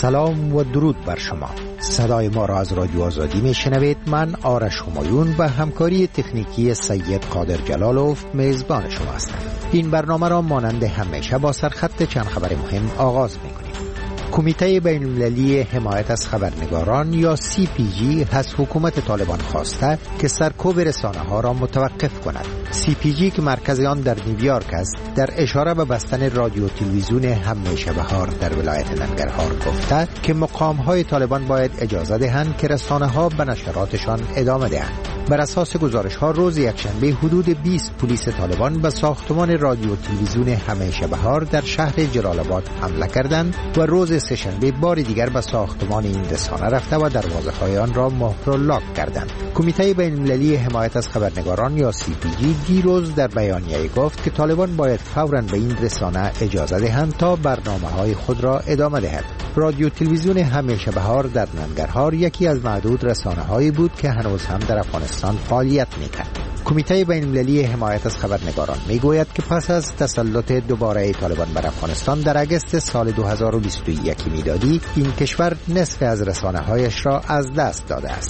سلام و درود بر شما. صدای ما را از رادیو آزادی میشنوید. من آرش همایون و همکاری تکنیکی سید قادر جلالوف میزبان شما هستم. این برنامه را مانند همیشه با سرخط چند خبر مهم آغاز میکنیم. کمیته بین‌المللی حمایت از خبرنگاران یا CPG از حکومت طالبان خواسته که سرکوب رسانه‌ها را متوقف کند. CPG که مرکز آن در نیویورک است، در اشاره به بستن رادیو و تلویزیون همیشه بهار در ولایت ننگرهار گفته که مقام‌های طالبان باید اجازه دهند که رسانه‌ها به نشراتشان ادامه دهند. بر اساس گزارش‌ها روز یکشنبه حدود 20 پلیس طالبان به ساختمان رادیو و تلویزیون همیشه بهار در شهر جلال آباد حمله کردند و روز سه‌شنبه بار دیگر به ساختمان این رسانه رفته و دروازه‌های آن را مهر و لاک کردند. کمیته بین‌المللی حمایت از خبرنگاران یا CPG دیروز در بیانیه‌ای گفت که طالبان باید فوراً به این رسانه اجازه دهند تا برنامه‌های خود را ادامه دهد. رادیو تلویزیون همیشه بهار در ننگرهار یکی از معدود رسانه‌هایی بود که هنوز هم در افغانستان فعالیت می‌کرد. کمیته بین‌المللی حمایت از خبرنگاران میگوید که پس از تسلط دوباره طالبان بر افغانستان در اگست سال 2021 میلادی این کشور نصف از رسانه‌هایش را از دست داده است.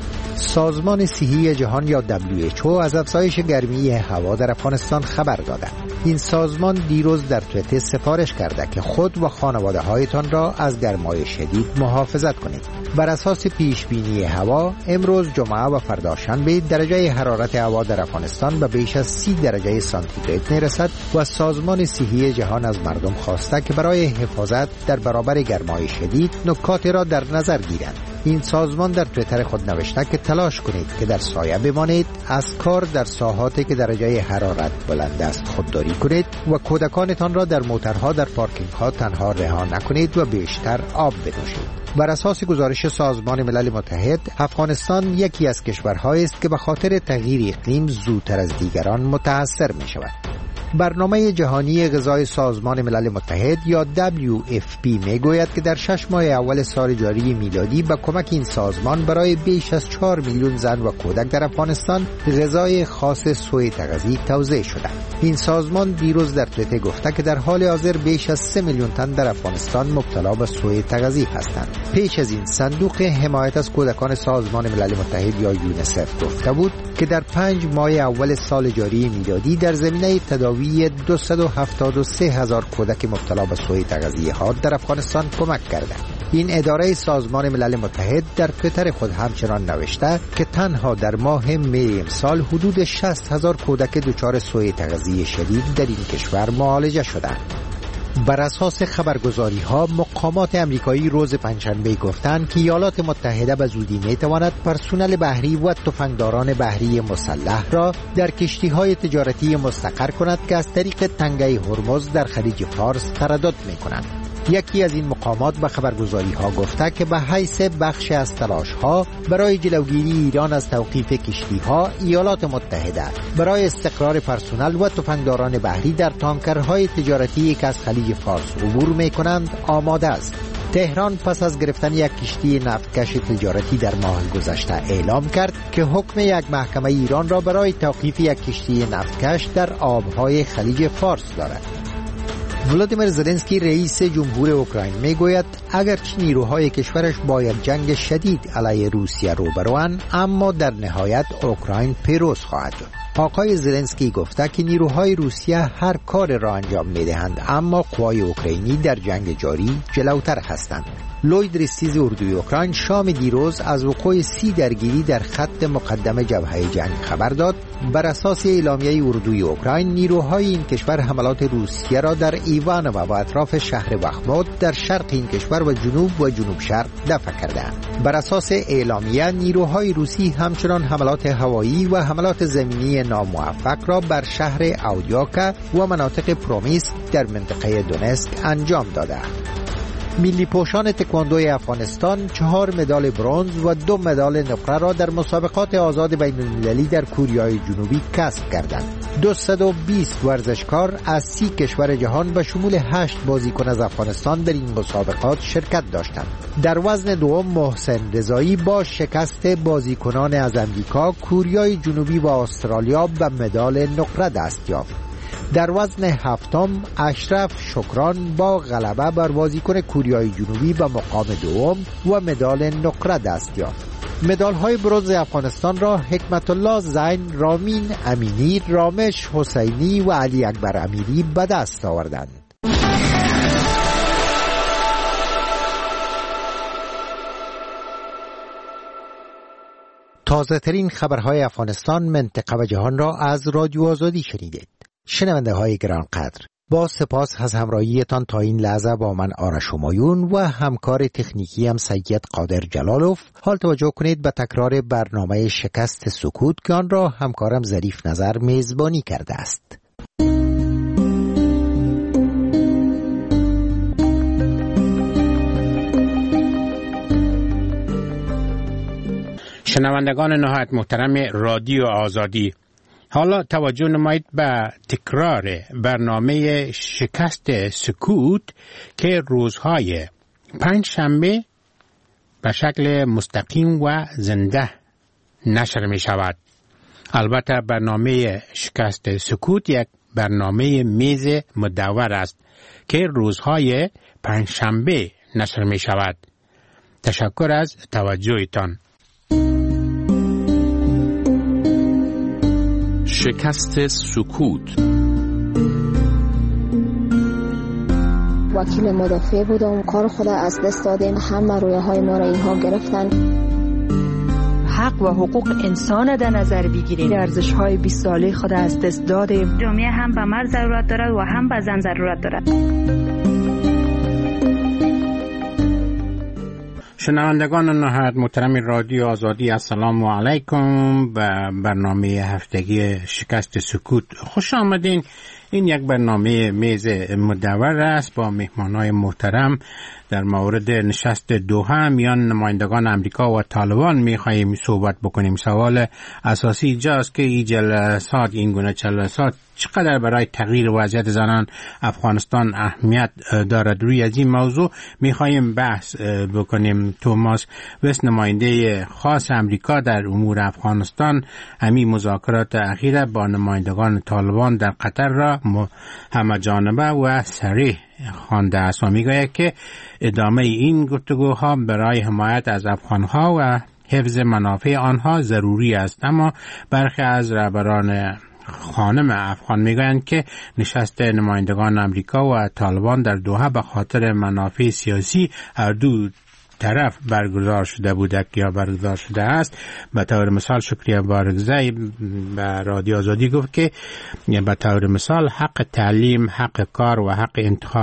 سازمان صحی جهان یا WHO از افزایش گرمی هوا در افغانستان خبر داده. این سازمان دیروز در توییتر سفارش کرده که خود و خانواده‌هایتان را از گرمای شدید محافظت کنید. بر اساس پیش بینی هوا امروز جمعه و فردا شنبه درجه حرارت هوا در افغانستان به بیش از 30 درجه سانتیگراد میرسد و سازمان صحی جهان از مردم خواسته که برای حفاظت در برابر گرمای شدید نکاتی را در نظر گیرند. این سازمان در توییتر خود نوشته که تلاش کنید که در سایه بمانید، از کار در ساحاتی که درجه حرارت بلند است خودداری کنید و کودکانتان را در موترها در پارکینگ ها تنها رها نکنید و بیشتر آب بنوشید. بر اساس گزارش سازمان ملل متحد، افغانستان یکی از کشورهایی است که به خاطر تغییر اقلیم زودتر از دیگران متاثر می شود. برنامه جهانی غذای سازمان ملل متحد یا WFP میگوید که در 6 ماه اول سال جاری میلادی با کمک این سازمان برای بیش از 4 میلیون زن و کودک در افغانستان غذای خاص سوی تغذی توزیع شده. این سازمان دیروز در توییتر گفته که در حال حاضر بیش از 3 میلیون تن در افغانستان مبتلا به سوی تغذی هستند. پیش از این صندوق حمایت از کودکان سازمان ملل متحد یا یونیسف گفته بود که در 5 ماه اول سال جاری میلادی در زمینه تداوی 273,000 کودک مبتلا به سوء تغذیه ها در افغانستان کمک کرده. این اداره سازمان ملل متحد در توییتر خود همچنان نوشته که تنها در ماه می امسال حدود 60,000 کودک دچار سوء تغذیه شدید در این کشور معالجه شدند. بر اساس خبرگزاری ها مقامات امریکایی روز پنجشنبه گفتند که ایالات متحده به زودی می تواند پرسنل بحری و تفنگداران بحری مسلح را در کشتی های تجارتی مستقر کند که از طریق تنگه هرمز در خلیج فارس تردد می کنند. یکی از این مقامات به خبرگزاری ها گفته که به حیث بخش از تلاش ها برای جلوگیری ایران از توقیف کشتی ها، ایالات متحده برای استقرار پرسنل و تفنگداران بحری در تانکرهای تجارتی که از خلیج فارس عبور می کنند آماده است. تهران پس از گرفتن یک کشتی نفتکش تجارتی در ماه گذشته اعلام کرد که حکم یک محکمه ایران را برای توقیف یک کشتی نفتکش در آبهای خلیج فارس دارد. ولادیمیر زلنسکی رئیس جمهور اوکراین میگوید اگرچه نیروهای کشورش با یک جنگ شدید علیه روسیه روبروند، اما در نهایت اوکراین پیروز خواهد شد. آقای زلنسکی گفته که نیروهای روسیه هر کار را انجام میدهند، اما قوای اوکراینی در جنگ جاری جلوتر هستند. لوید ریستیز اردوی اوکراین شام دیروز از وقوع 30 درگیری در خط مقدم جبهه جنگ خبر داد. بر اساس اعلامیه اردوی اوکراین، نیروهای این کشور حملات روسیه را در ایوان و اطراف شهر بخمود در شرق این کشور و جنوب شرق دفع کردند. بر اساس اعلامیه نیروهای روسی همچنان حملات هوایی و حملات زمینی ناموفق را بر شهر اودیاکا و مناطق پرومیس در منطقه دونسک انجام دادند. ملی پوشان تکواندوی افغانستان 4 مدال برنز و 2 مدال نقره را در مسابقات آزاد بین المللی در کوریای جنوبی کسب کردند. 220 ورزشکار از 30 کشور جهان به شمول 8 بازیکن از افغانستان در این مسابقات شرکت داشتند. در وزن دوم محسن رضایی با شکست بازیکنان از امریکا، کوریای جنوبی و استرالیا به مدال نقره دست یافت. در وزن هفتم اشرف شکران با غلبه بر بازیکن کوریای جنوبی به مقام دوم و مدال نقره دست یافت. مدال های برنز افغانستان را حکمت الله زین، رامین امینی، رامش حسینی و علی اکبر امیری به دست آوردند. تازه ترین خبرهای افغانستان، منطقه و جهان را از رادیو آزادی شنیدید. شنونده های گرانقدر، با سپاس از همراهیتان تا این لحظه با من آرش همایون و همکار تکنیکی هم سید قادر جلالوف. حال توجه کنید به تکرار برنامه شکست سکوت که آن را همکارم ظریف نظر میزبانی کرده است. شنوندگان نهایت محترم رادیو آزادی، حالا توجه نمایید به تکرار برنامه شکست سکوت که روزهای پنجشنبه به شکل مستقیم و زنده نشر می شود. البته برنامه شکست سکوت یک برنامه میز مدور است که روزهای پنجشنبه نشر می شود. تشکر از توجهتان. شکست سکوت. وکیل مدافع بودم، کار خود از دست دادیم، همه رویه های ما را اینها گرفتن. حق و حقوق انسان در نظر بگیریم، ارزش های 20 ساله خود از دست دادیم. جامعه هم به مرد ضرورت دارد و هم به زن ضرورت دارد. شنوندگان نهایت محترم رادیو آزادی، السلام علیکم. به برنامه هفتگی شکست سکوت خوش آمدین. این یک برنامه میز مدور است با مهمانای محترم. در مورد نشست دوحه میان نمایندگان امریکا و طالبان میخواییم صحبت بکنیم. سوال اساسی اینجاست که این جلسات، این گونه جلسات چقدر برای تغییر وضعیت زنان افغانستان اهمیت دارد. روی از این موضوع میخواییم بحث بکنیم. توماس وست، نماینده خاص امریکا در امور افغانستان، همین مذاکرات اخیره با نمایندگان طالبان در قطر را همه جانبه و صریح خوانده است و میگوید که ادامه این گفتگوها برای حمایت از افغانها و حفظ منافع آنها ضروری است. اما برخی از رهبران خانم افغان میگویند که نشست نمایندگان امریکا و طالبان در دوحه به خاطر منافع سیاسی هر دو طرف برگزار شده بوده یا برگزار شده است. به طور مثال شکریه بارگزی به رادیو آزادی گفت که به طور مثال حق تعلیم، حق کار و حق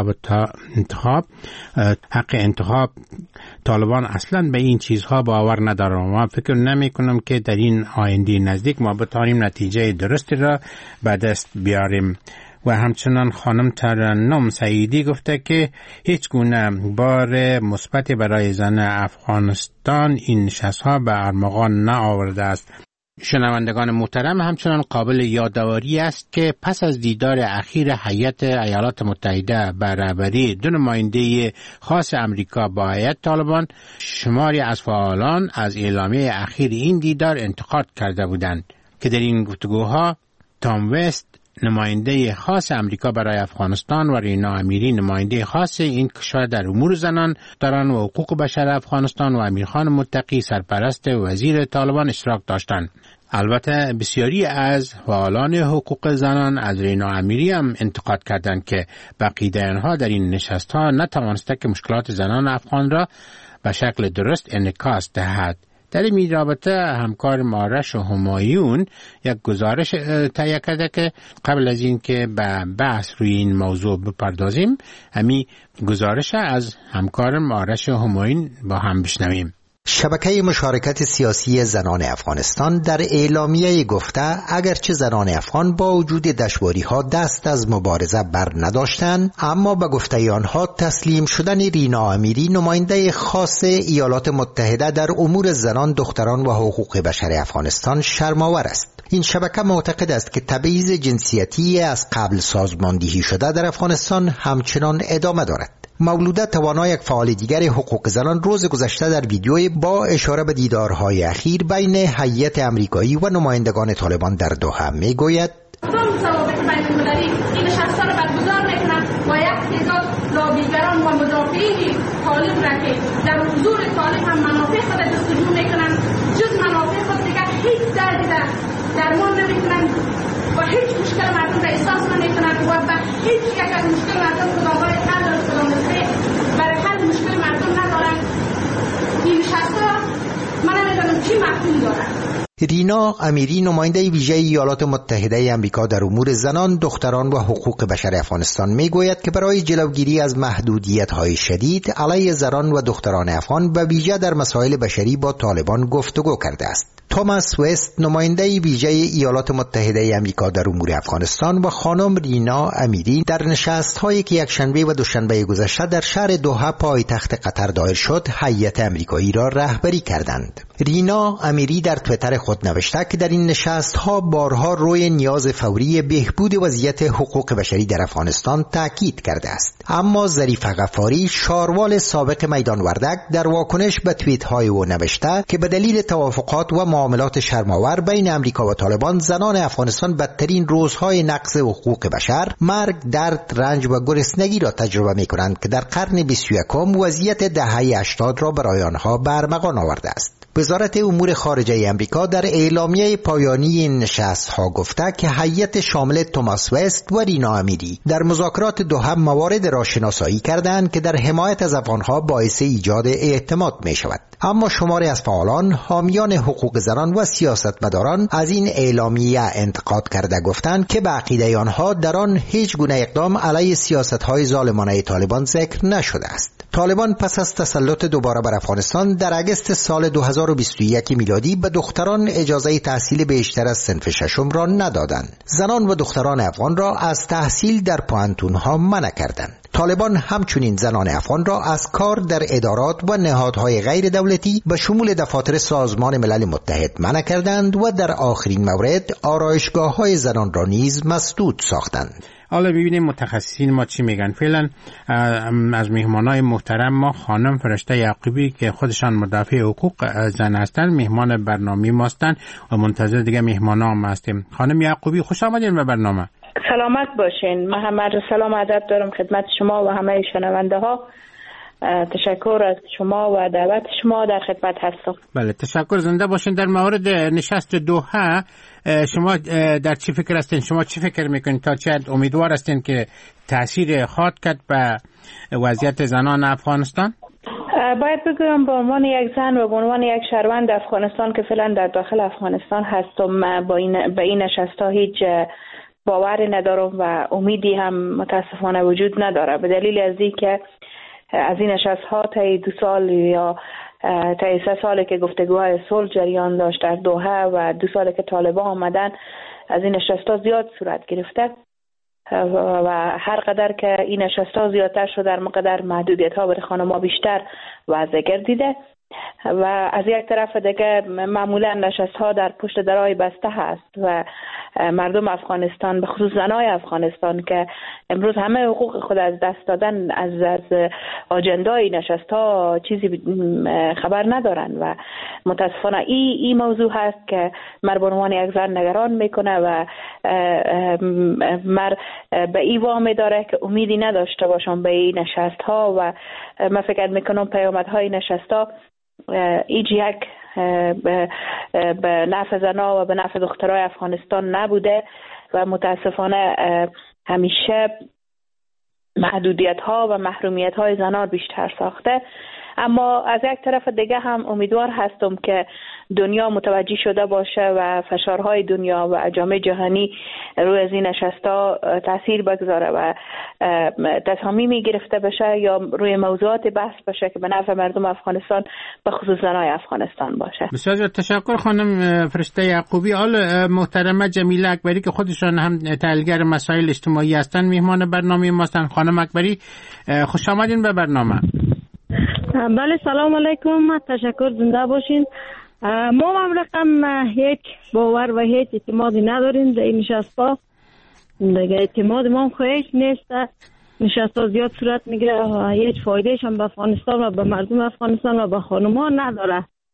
انتخاب طالبان اصلا به این چیزها باور ندارم. ما فکر نمی کنم که در این آینده نزدیک ما بتوانیم نتیجه درستی را به دست بیاریم. و همچنان خانم ترنم سعیدی گفته که هیچ گونه بار مثبت برای زن افغانستان این نشست‌ها به ارمغان نآورده است. شنوندگان محترم، همچنان قابل یادآوری است که پس از دیدار اخیر هیئت ایالات متحده به رهبری دو نماینده خاص امریکا با هیئت طالبان، شماری از فعالان از اعلامیه اخیر این دیدار انتقاد کرده بودند که در این گفتگوها تام وست، نماینده خاص امریکا برای افغانستان، و رینا امیری، نماینده خاص این کشور در امور زنان و حقوق بشر افغانستان، و امیرخان متقی، سرپرست وزیر طالبان، اشتراک داشتند. البته بسیاری از فعالان حقوق زنان از رینا امیری هم انتقاد کردند که بقیه آنها در این نشست‌ها نتوانسته که مشکلات زنان افغان را به شکل درست انعکاس دهد. در این رابطه همکار آرش همایون یک گزارش تهیه کرده که قبل از این که به بحث روی این موضوع بپردازیم، همین گزارش از همکار آرش همایون با هم بشنویم. شبکه مشارکت سیاسی زنان افغانستان در اعلامیه گفته اگرچه زنان افغان با وجود دشواری‌ها دست از مبارزه بر نداشتند، اما به گفته آنها تسلیم شدن رینا امیری، نماینده خاص ایالات متحده در امور زنان، دختران و حقوق بشر افغانستان شرم‌آور است. این شبکه معتقد است که تبعیض جنسیتی از قبل سازماندهی شده در افغانستان همچنان ادامه دارد. مولوده توانا، یک فعال دیگر حقوق زنان، روز گذشته در ویدیوی با اشاره به دیدارهای اخیر بین هیئت امریکایی و نمایندگان طالبان در دوحه میگوید ضوابط بین‌المللی این نشست‌ها را برگزار می‌کنند و یک تعداد لابیگران و مدافعین طالب را که در حضور طالب هم منافع خود جستجو می‌کنند، جز منافع خود دیگر هیچ دردی درمان نمی‌کنند و هیچ مشکل مردم را احساس نمی‌کنند و به هیچ یک از مشکل مردم خداوند حل و خدامنصره برای حل مشکل مردم ندارند. این نشست‌ها من نمی‌دانم چی مفهوم دارند. رینا امیری، نماینده ویژه ایالات متحده آمریکا در امور زنان، دختران و حقوق بشر افغانستان میگوید که برای جلوگیری از محدودیت‌های شدید علیه زنان و دختران افغان و ویژه در مسائل بشری با طالبان گفتگو کرده است. توماس وست، نماینده ویژه ایالات متحده آمریکا در امور افغانستان و خانم رینا امیری در نشست‌هایی که یکشنبه و دوشنبه گذشته در شهر دوحه پایتخت قطر دایر شد، هیئت آمریکایی را رهبری کردند. رینا امیری در توییتر خود نوشته که در این نشست‌ها بارها روی نیاز فوری بهبود وضعیت حقوق بشری در افغانستان تاکید کرده است. اما ظریف غفاری، شاروال سابق میدان وردک، در واکنش به توییت‌های او نوشته که به دلیل توافقات و معاملات شرم‌آور بین آمریکا و طالبان، زنان افغانستان بدترین روزهای نقض حقوق بشر، مرگ، درد، رنج و گرسنگی را تجربه می‌کنند که در قرن 21 وضعیت دهه 80 را برای آنها برمغان آورده است. وزارت امور خارجه آمریکا در اعلامیه پایانی این نشست‌ها گفته که هیئت شامل توماس وست و رینا امیری در مذاکرات دوحه موارد را شناسایی کردند که در حمایت از افغانها باعث ایجاد اعتماد می شود. اما شماری از فعالان، حامیان حقوق زنان و سیاستمداران از این اعلامیه انتقاد کرده گفتند که به عقیده آنها در آن هیچ گونه اقدام علیه سیاست‌های ظالمانه طالبان ذکر نشده است. طالبان پس از تسلط دوباره بر افغانستان در اگست سال 2021 میلادی به دختران اجازه تحصیل بیشتر از صنف ششم را ندادند. زنان و دختران افغان را از تحصیل در پوهنتون‌ها منع کردند. طالبان همچنین زنان افغان را از کار در ادارات و نهادهای غیر دولتی به شمول دفاتر سازمان ملل متحد منع کردند و در آخرین مورد آرایشگاه‌های زنان را نیز مسدود ساختند. حالا ببینیم متخصصین ما چی میگن. فعلا از مهمانای محترم ما خانم فرشته یعقوبی که خودشان مدافع حقوق زن هستند مهمان برنامه ما هستند و منتظر دیگه مهمانا هم هستیم. خانم یعقوبی خوش آمدین به برنامه. سلامت باشین. من همه سلام ادب دارم خدمت شما و همه شنونده ها. تشکر از شما و دعوت شما، در خدمت هستم. بله تشکر، زنده باشین. در مورد نشست دوحه شما در چی فکر هستین؟ شما چی فکر میکنین؟ تا چه حد امیدوار هستین که تاثیر خواهد کرد به وضعیت زنان افغانستان؟ باید بگویم به عنوان یک زن و به عنوان یک شهروند افغانستان که فعلا در داخل افغانستان هستم، به این نشست‌ها هیچ باوری ندارم و امیدی هم متاسفانه وجود نداره، به دلیل از اینکه از این نشست‌ها تا 2 سال یا تا 3 سالی که گفتگوهای صلح جریان داشت در دوحه و 2 سالی که طالبان آمدن، از این نشست‌ها زیاد صورت گرفته و هر قدر که این نشست‌ها زیادتر شده در مقدار محدودیت‌ها برای خانم‌ها بیشتر واضح گردیده و از یک طرف دیگه معمولا نشست‌ها در پشت درهای بسته هست و مردم افغانستان به خصوص زنای افغانستان که امروز همه حقوق خود از دست دادن از آجندای نشست‌ها چیزی خبر ندارن و متاسفانه این موضوع هست که مر به عنوان یک زن نگران میکنه و مر به این وام داره که امیدی نداشته باشم به این نشست‌ها و من فکر میکنم پیامدهای نشست‌ها ایج یک به نفع زنا و به نفع دخترای افغانستان نبوده و متاسفانه همیشه محدودیت ها و محرومیت های زنان بیشتر ساخته. اما از یک طرف دیگه هم امیدوار هستم که دنیا متوجه شده باشه و فشارهای دنیا و جامعه جهانی روی از این نشستا تاثیر بگذاره و تصمیمی گرفته بشه یا روی موضوعات بحث بشه که به نفع مردم افغانستان به خصوص زنای افغانستان باشه. بسیار تشکر خانم فرشته یعقوبی. حالا محترمه جمیله اکبری که خودشان هم تحلیلگر مسائل اجتماعی هستن مهمان برنامه ما هستن. خانم اکبری خوش آمدین به برنامه. بله سلام علیکم، تشکر، زنده باشین. ما مملکم هیچ باور و هیچ اعتمادی نداریم در این نشست‌ها. دیگه اعتماد ما هیچ نیست. نشست‌ها زیاد صورت میگیره و هیچ فایدهش هم به افغانستان و به مردم افغانستان و به خانم‌ها نداره.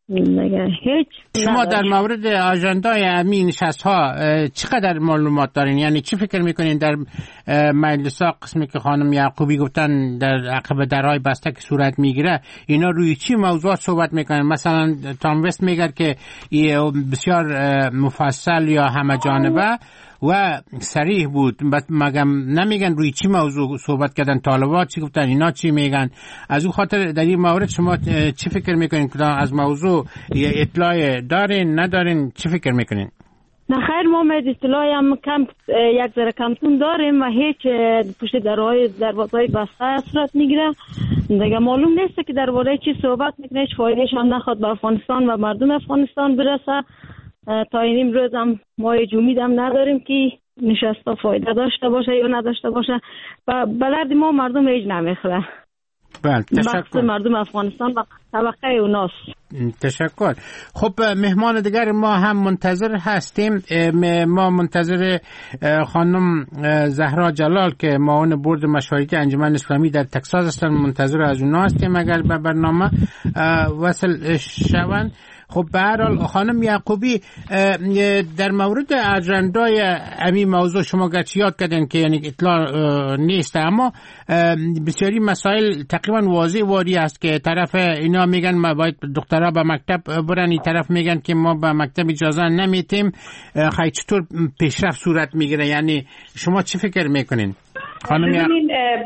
هیچ. شما در مورد آژندای همین نشست‌ها چقدر معلومات دارین؟ یعنی چی فکر میکنین در مجلس‌ها قسمی که خانم یعقوبی گفتن در عقب درهای بسته که صورت میگیره، اینا روی چی موضوعات صحبت میکنن؟ مثلا تام وست میگه که بسیار مفصل یا همه جانبه و صریح بود، مگم نمیگن روی چی موضوع صحبت کردن؟ طالبات چی گفتن، اینا چی میگن؟ از اون خاطر در این مورد شما چی فکر میکنین که از موضوع اطلاع دارین ندارین؟ چی فکر میکنین؟ نه خیر، ما اطلاعی هم کم یک ذره کمتون داریم و هیچ پشت دروازهای بسته صورت میگیره دیگه. معلوم نیست که درباره چی صحبت میکنه، هیچ فایدهش هم نخواد به افغانستان و مردم افغانستان برسه. تا این امروز هم ما هیچ امید هم نداریم که نشسته فایده داشته باشه یا نداشته باشه و بلد ما مردم هیچ نمیخوره. بله، تشکر. مردم افغانستان و طبقه اوناست. تشکر. خب مهمان دیگر ما هم منتظر هستیم. ما منتظر خانم زهرا جلال که معاون بورد مشاورتی انجمن اسلامی در تکساس هستن، منتظر از اونها هستیم اگر به برنامه وصل شوند. خب به هر حال خانم یعقوبی، در مورد اجندای همین موضوع شما گرچه یاد کردن که یعنی اطلاع نیست، اما بسیاری مسائل تقریبا واضح واری است که طرف اینا میگن ما باید دخترها به مکتب برن، این طرف میگن که ما به مکتب اجازه نمیتیم. خیلی چطور پیشرفت صورت میگیره؟ یعنی شما چی فکر میکنین خانم یعقوبی؟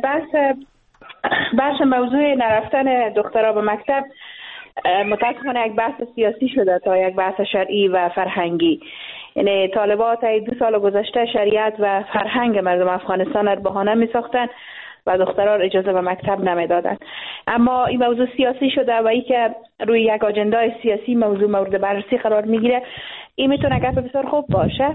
بحث موضوع نرفتن دخترها به مکتب متاسفانه یک بحث سیاسی شده تا یک بحث شرعی و فرهنگی. یعنی طالبات 2 سال گذشته شریعت و فرهنگ مردم افغانستان را بهانه می ساختن و دخترها را اجازه به مکتب نمی دادن. اما این موضوع سیاسی شده و ای که روی یک آجندای سیاسی موضوع مورد بررسی قرار می گیره، این میتونه گپ بسیار خوب باشه،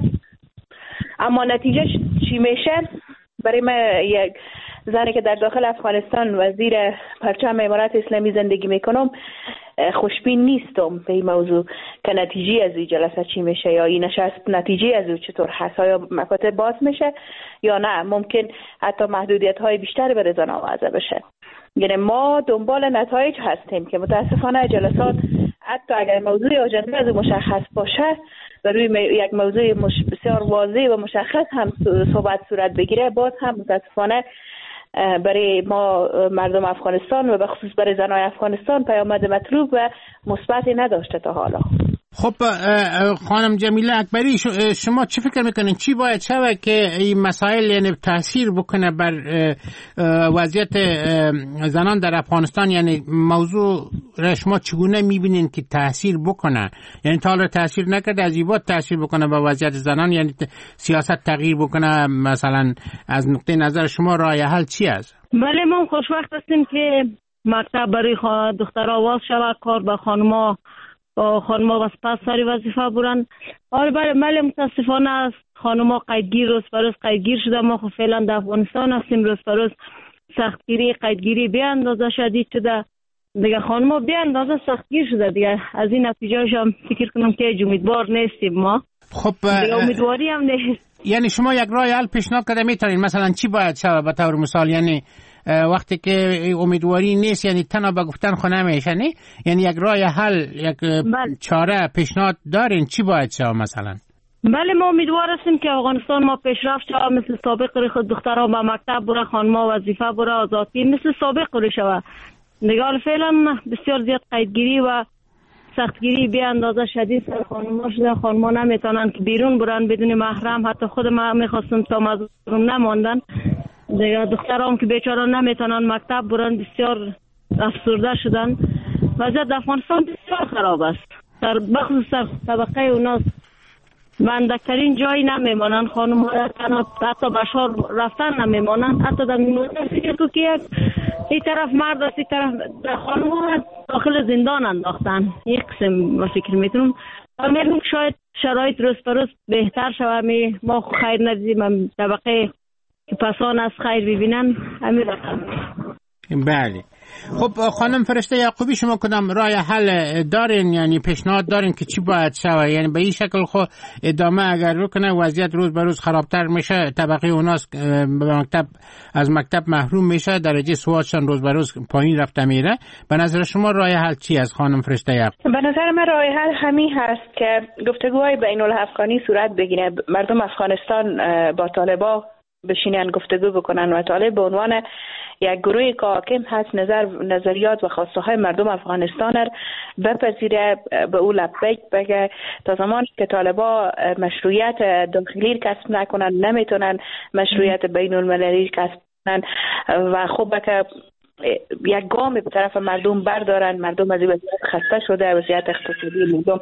اما نتیجه چی میشه؟ برای من یک زنی که در داخل افغانستان وزیر پرچم امارت اسلامی زندگی میکنم خوشبین نیستم به این موضوع که نتیجه از این جلسه چی میشه یا این نشست نتیجه از اون چطور هست، یا مکاتب باز میشه یا نه ممکن حتی محدودیت های بیشتری برای زن وضع بشه. یعنی ما دنبال نتایج هستیم که متاسفانه جلسات حتی اگر موضوع آجنده از مشخص باشه و روی یک موضوع بسیار واضح و مشخص هم صحبت بگیره، باز هم متاسفانه برای ما مردم افغانستان و به خصوص برای زنای افغانستان پیامد مطلوب و مثبتی نداشته تا حالا. خب خانم جمیله اکبری، شما چی فکر میکنین چی باید شود که این مسائل یعنی تاثیر بکنه بر وضعیت زنان در افغانستان؟ یعنی موضوع را شما چگونه میبینین که تاثیر بکنه؟ یعنی تا حالا تاثیر نکرده، از این بعد تاثیر بکنه به وضعیت زنان، یعنی سیاست تغییر بکنه؟ مثلا از نقطه نظر شما راه حل چی است؟ بله، ما خوشوقت هستیم که مکتب برای دخترها باز شود، کار به خانم‌ها و سپس سری وظیفه برن. آره بله، متاسفانه است خانم‌ها قیدگیر روز به روز قیدگیر شده. ما خب فعلا در افغانستان هستیم، روز به روز سختگیری قیدگیری به اندازه شدید شده دیگه، خانم‌ها به اندازه سختگیر شده دیگه. از این نتیجه‌اش هم فکر کنم که امیدوار نیستیم ما. خب امیدواری هم نیست. یعنی شما یک راه حل پیشنهاد کرده میتونین مثلا چی باید شود به طور مثال؟ یعنی وقتی که امیدواری نیست یعنی تنها به گفتن خو نمیشه، یعنی یک راه حل، یک چاره پیشنهاد دارین چی باید شود مثلا؟ بله، ما امیدوار هستیم که افغانستان ما پیشرفت شود، مثل سابق خود دخترها به مکتب بره، خانم‌ها وظیفه بره، آزادی مثل سابق رو شود دیگه. فعلا بسیار زیاد قیدگیری و سختگیری به اندازه شدید سر خانم‌ها شده. خانم‌ها نمیتونن که بیرون برن بدون محرم، حتی خود ما میخواستم تا مظلوم نماندن دیگه. دخترام که بیچاره نمیتونن مکتب برن، بسیار افسرده شدن. وضعیت افغانستان بسیار خراب است، در بخصوص طبقه اوناست. بندکترین جایی نمیمانن خانم ها، حتی بشار رفتن نمیمانن. حتی در میمونن فکر تو که این طرف مرد است، این طرف خانم ها داخل زندان انداختن. یک قسم فکر میتونم میگم شاید شرایط روز به روز بهتر شود. ما خیر ندیدیم، طبقه که پسان از خیر ببینن همین رقم. بله خب خانم فرشته یعقوبی، شما کدام راه حل دارین، یعنی پیشنهاد دارین که چی باید شود؟ یعنی به این شکل خو ادامه اگر بکنه وضعیت روز به روز خرابتر میشه، طبقه اوناس از مکتب محروم میشه، درجه سوادشان روز به روز پایین رفته میره. به نظر شما راه حل چی از خانم فرشته یعقوبی؟ به نظر من راه حل همین هست که گفتگوهای بین الافغانی صورت بگیره، مردم افغانستان با طالبان بشینن گفتگو بکنن و طالب به عنوان یک گروه که حاکم هست نظریات و خواسته های مردم افغانستان را بپذیره، به او لبیک بگه. تا زمانی که طالبان مشروعیت داخلی کسب نکنن نمیتونن مشروعیت بین المللی کسب کنن و خوبه که یک گام به طرف مردم بردارن. مردم از وضعیت خسته شده، وضعیت اقتصادی مردم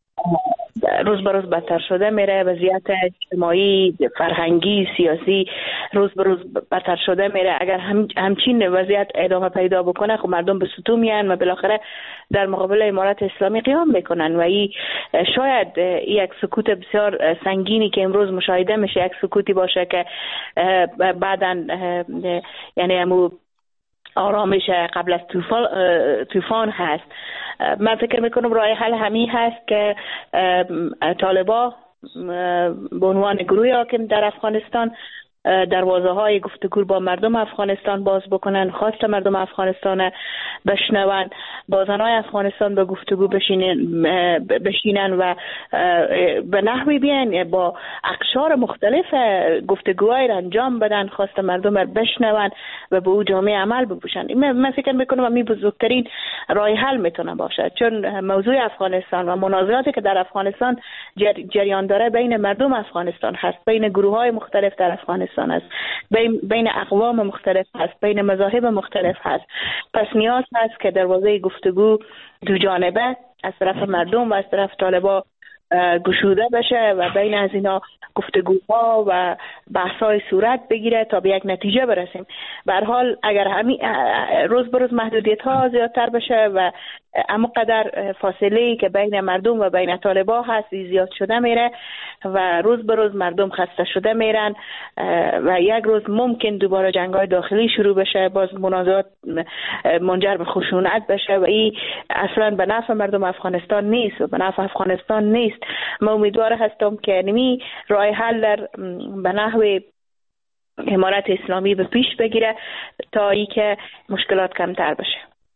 روز به روز بدتر شده میره، وضعیت اجتماعی، فرهنگی، سیاسی روز به روز بدتر شده میره. اگر همچین وضعیت ادامه پیدا بکنه خب مردم به ستو میان و بالاخره در مقابل امارت اسلامی قیام میکنن و این شاید یک سکوت بسیار سنگینی که امروز مشاهده میشه یک سکوتی باشه که بعداً یعنی همون آرامش قبل از طوفان هست. من فکر میکنم راه حل همین هست که طالبان به عنوان گروه حاکم در افغانستان دروازه های گفتگو با مردم افغانستان باز بکنن، خواست مردم افغانستان بشنون، با زنای افغانستان به گفتگو بشینن و به نحوی بیان با اقشار مختلف گفتگوهای را انجام بدن، خواست مردم را بشنون و به او جامعه عمل بپوشن. من فکر میکنم همین بزرگترین راه حل میتونه باشه، چون موضوع افغانستان و مناظراتی که در افغانستان جریان داره بین مردم افغانستان هست، بین گروه های مختلف در افغانستان است، بین اقوام مختلف هست، بین مذاهب مختلف هست. پس نیاز هست که دروازه گفتگو دو جانبه از طرف مردم و از طرف طالبان گشوده بشه و بین از اینا گفتگوها و بحث‌های صورت بگیره تا به یک نتیجه برسیم. به هر حال اگر همین روز به روز محدودیت‌ها زیادتر بشه و اما قدر فاصله‌ای که بین مردم و بین طالبان هست زیاد شده میره و روز به روز مردم خسته شده میرن و یک روز ممکن دوباره جنگ‌های داخلی شروع بشه، باز منازعات منجر به خشونت بشه و این اصلا به نفع مردم افغانستان نیست و به نفع افغانستان نیست. من امیدوار هستم که نمی راه حل در به نحو امارت اسلامی به پیش بگیره تا ای که مشکلات کمتر بشه.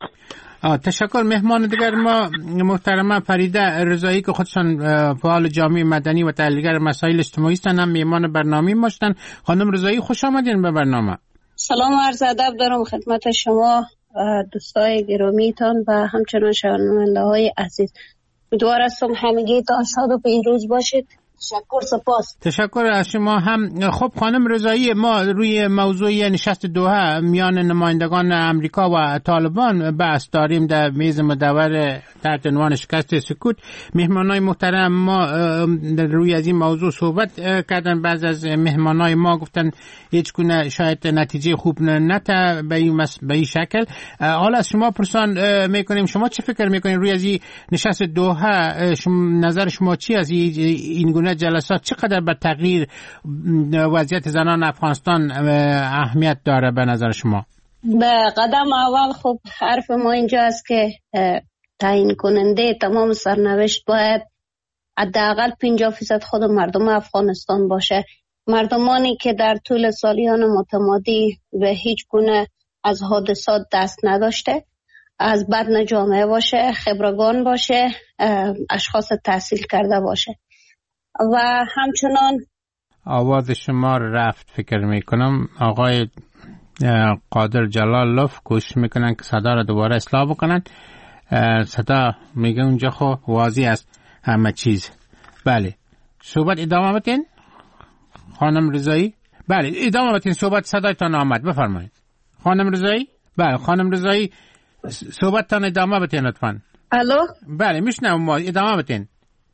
تشکر. مهمان دیگر ما محترمه فریده رضایی که خودشان فعال جامعه مدنی و تحلیلگر مسائل اجتماعی هستند، هم میهمان برنامه ما هستند. خانم رضایی خوش آمدین به برنامه. سلام و عرض ادب دارم خدمت شما دوستای گرامیتان و همچنان شنونده های عزیز. امیدوار هستم همگی تان شاد و پیروز باشید. تشکر، سپاس. تشکر از شما هم. خب خانم رضایی، ما روی موضوع نشست دوحه میان نمایندگان امریکا و طالبان بحث داریم در میز مدور تحت عنوان شکست سکوت. مهمانای محترم ما روی از این موضوع صحبت کردن. بعض از مهمانای ما گفتن هیچ گونه شاید نتیجه خوب نته به این شکل. حالا از شما پرسان میکنیم شما چه فکر میکنین روی از این نشست دوحه؟ نظر شما چی از این گونه جلسات چقدر به تغییر وضعیت زنان افغانستان اهمیت داره به نظر شما؟ به قدم اول خب حرف ما اینجا است که تعیین کننده تمام سرنوشت باید حداقل 50% خود مردم افغانستان باشه. مردمانی که در طول سالیان متمادی به هیچ گونه از حادثات دست نداشته، از بدن جامعه باشه، خبرگان باشه، اشخاص تحصیل کرده باشه. و همچنان آواز شما رفت فکر میکنم. آقای قادر جلالوف کوشش میکنن که صدا را دوباره اصلاح بکنن. صدا میگه اونجا خو واضح است همه چیز. بله صحبت ادامه بدین خانم رضایی. بله ادامه بدین صحبت، صدایتان آمد، بفرمایید خانم رضایی. بله خانم رضایی صحبتتان ادامه بدین لطفاً. الو بله میشنم، ما ادامه بدین.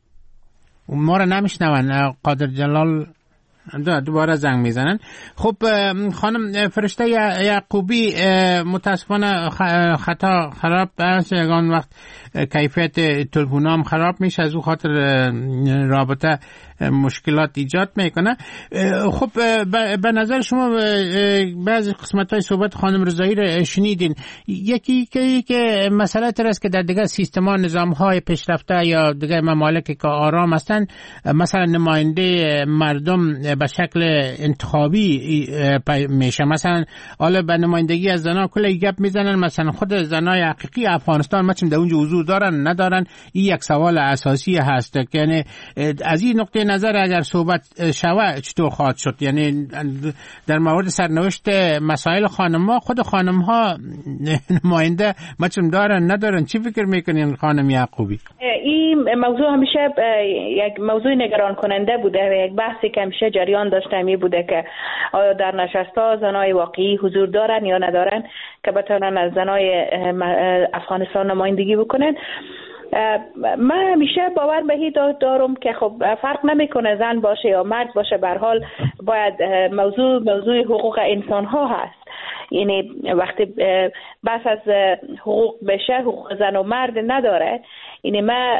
ما را نمیشنون. قادر جلال دوباره زنگ میزنن. خب خانم فرشته یعقوبی، متاسفانه خطا خراب است، یگان وقت کیفیت تلفنام خراب میشه، از او خاطر رابطه مشکلات ایجاد میکنه. خب به نظر شما بعضی قسمت‌های صحبت خانم رضایی را شنیدین، یکی که مسئله تر است که در دیگه سیستم‌ها نظام‌های پیشرفته یا دیگه ممالکی که آرام هستن مثلا نماینده مردم به شکل انتخابی میشه، مثلا حالا به نمایندگی از زنان کلی گپ میزنن، مثلا خود زنای حقیقی افغانستان مثلا در اونجا حضور دارن ندارن، این یک سوال اساسی هست. یعنی از این نقطه نظر اگر صحبت شود چطور خواهد شد؟ یعنی در مورد سرنوشت مسائل خانم‌ها، خود خانم‌ها نماینده مثلا دارن ندارن، چی فکر میکنین خانم یعقوبی؟ این موضوع همیشه یک موضوع نگران کننده بوده، یک بحثی که همیشه جریان داشته می بوده که آیا در نشست‌ها زنای واقعی حضور دارن یا ندارن که بتونن از زنای افغانستان نمایندگی بکنن. من همیشه باور به این دارم که خب فرق نمیکنه زن باشه یا مرد باشه، به هر حال باید موضوع حقوق انسان ها هست. یعنی وقتی بحث از حقوق بشه، حقوق زن و مرد نداره. یعنی من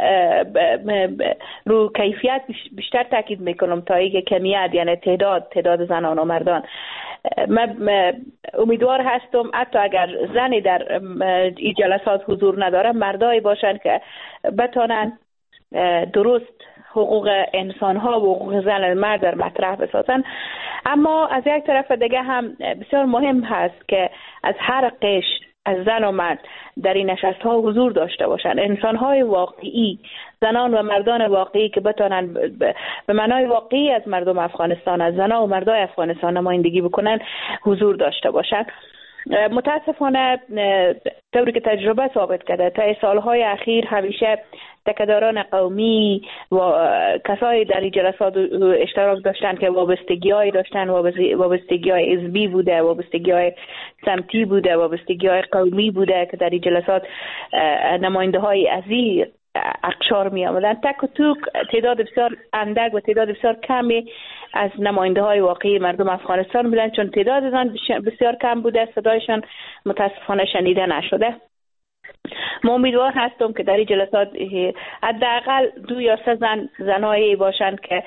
رو کیفیت بیشتر تاکید میکنم تا اینکه کمیت، یعنی تعداد زنان و مردان. من امیدوار هستم حتی اگر زنی در این جلسات حضور نداره، مردایی باشن که بتونن درست حقوق انسان ها و حقوق زن و مرد در مطرح بسازن. اما از یک طرف دیگه هم بسیار مهم هست که از هر قشر از زن و مرد در این نشست ها حضور داشته باشن، انسان های واقعی، زنان و مردان واقعی که بتونن به معنای واقعی از مردم افغانستان، از زنان و مردای افغانستان نمایندگی بکنن، حضور داشته باشن. متاسفانه طوری که تجربه ثابت کرده تا سالهای اخیر همیشه تکداران قومی و کسایی در این جلسات اشتراک داشتن که وابستگی‌های داشتن، وابستگی‌های حزبی بوده، وابستگی‌های سمتی بوده، وابستگی‌های قومی بوده که در این جلسات نماینده‌های از این اقشار می آمدن. تک و توک تعداد بسیار اندک و تعداد بسیار کمی از نماینده های واقعی مردم افغانستان بودن، چون تعدادشان بسیار کم بوده، صدایشان متاسفانه شنیده نشده. ما امیدوار هستم که در این جلسات حداقل 2 یا 3 زنایی باشند که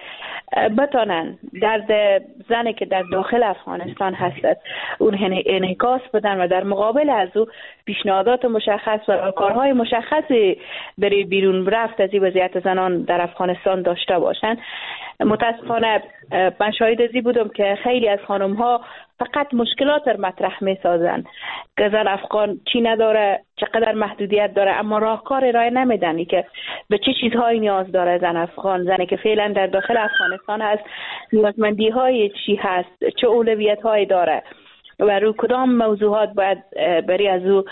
بتانن درد زنی که در داخل افغانستان هست اون انعکاس بدن و در مقابل از او پیشنهادات مشخص و کارهای مشخصی برای بیرون رفت از این وضعیت زنان در افغانستان داشته باشند. متاسفانه من شاهد ازی بودم که خیلی از خانم ها فقط مشکلات رو مطرح می سازن که زن افغان چی نداره، چقدر محدودیت داره، اما راهکار ارائه نمیدن که به چه چیزهایی نیاز داره زن افغان، زنی که فعلا در داخل افغانستان هست نیازمندی های چی هست، چه اولویت هایی داره و رو کدام موضوعات باید برای از او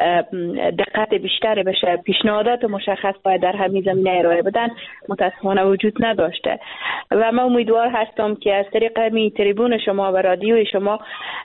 دقت بیشتر بشه. پیشنهادات مشخص باید در همین زمینه ارائه بدن، متاسفانه وجود نداشته و من امیدوار هستم که از طریق همین تریبون شما و رادیوی شما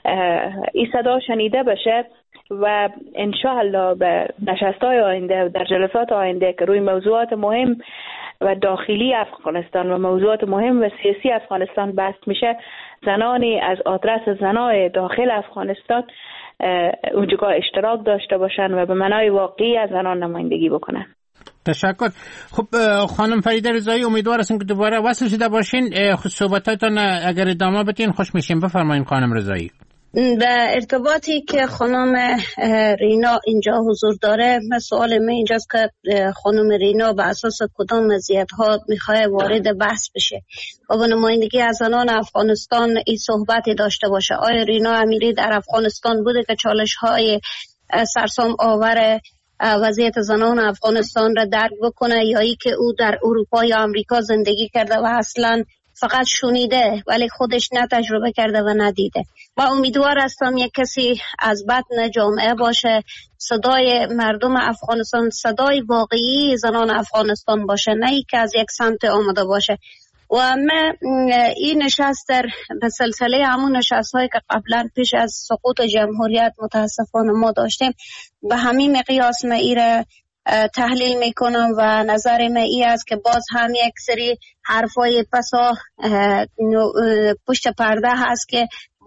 این صدا شنیده بشه و انشاءالله به نشست‌های آینده و در جلسات آینده که روی موضوعات مهم و داخلی افغانستان و موضوعات مهم و سیاسی افغانستان بحث میشه، زنانی از آدرس زنای داخل افغانستان اونجا اشتراک داشته باشن و به معنای واقعی از زنان نمایندگی بکنن. تشکر. خب خانم فریده رضایی، امیدوار هستم که دوباره وصل شده باشین. صحبتاتون اگر ادامه بدین خوش میشیم. بفرمایید خانم رضایی. به ارتباطی که خانم رینا اینجا حضور داره، سوال من اینجاست که خانم رینا به اساس کدام مزیت‌ها میخواد وارد بحث بشه و به نمایندگی از زنان افغانستان این صحبتی داشته باشه؟ آیا رینا امیری در افغانستان بوده که چالش‌های سرسام آور وضعیت زنان افغانستان را درک بکنه، یا ای که او در اروپا یا امریکا زندگی کرده و اصلاً فقط شنیده ولی خودش نه تجربه کرده و ندیده؟ و امیدوار هستم یک کسی از بطن جامعه باشه، صدای مردم افغانستان، صدای واقعی زنان افغانستان باشه، نه ای که از یک سمت آمده باشه. و من این نشست به سلسله همون نشست هایی که قبلا پیش از سقوط جمهوریت متاسفانه ما داشتیم به همین مقیاس من ایره تحلیل میکنم و نظر من ای است که باز هم یک سری حرفای پسا پشت پرده هست که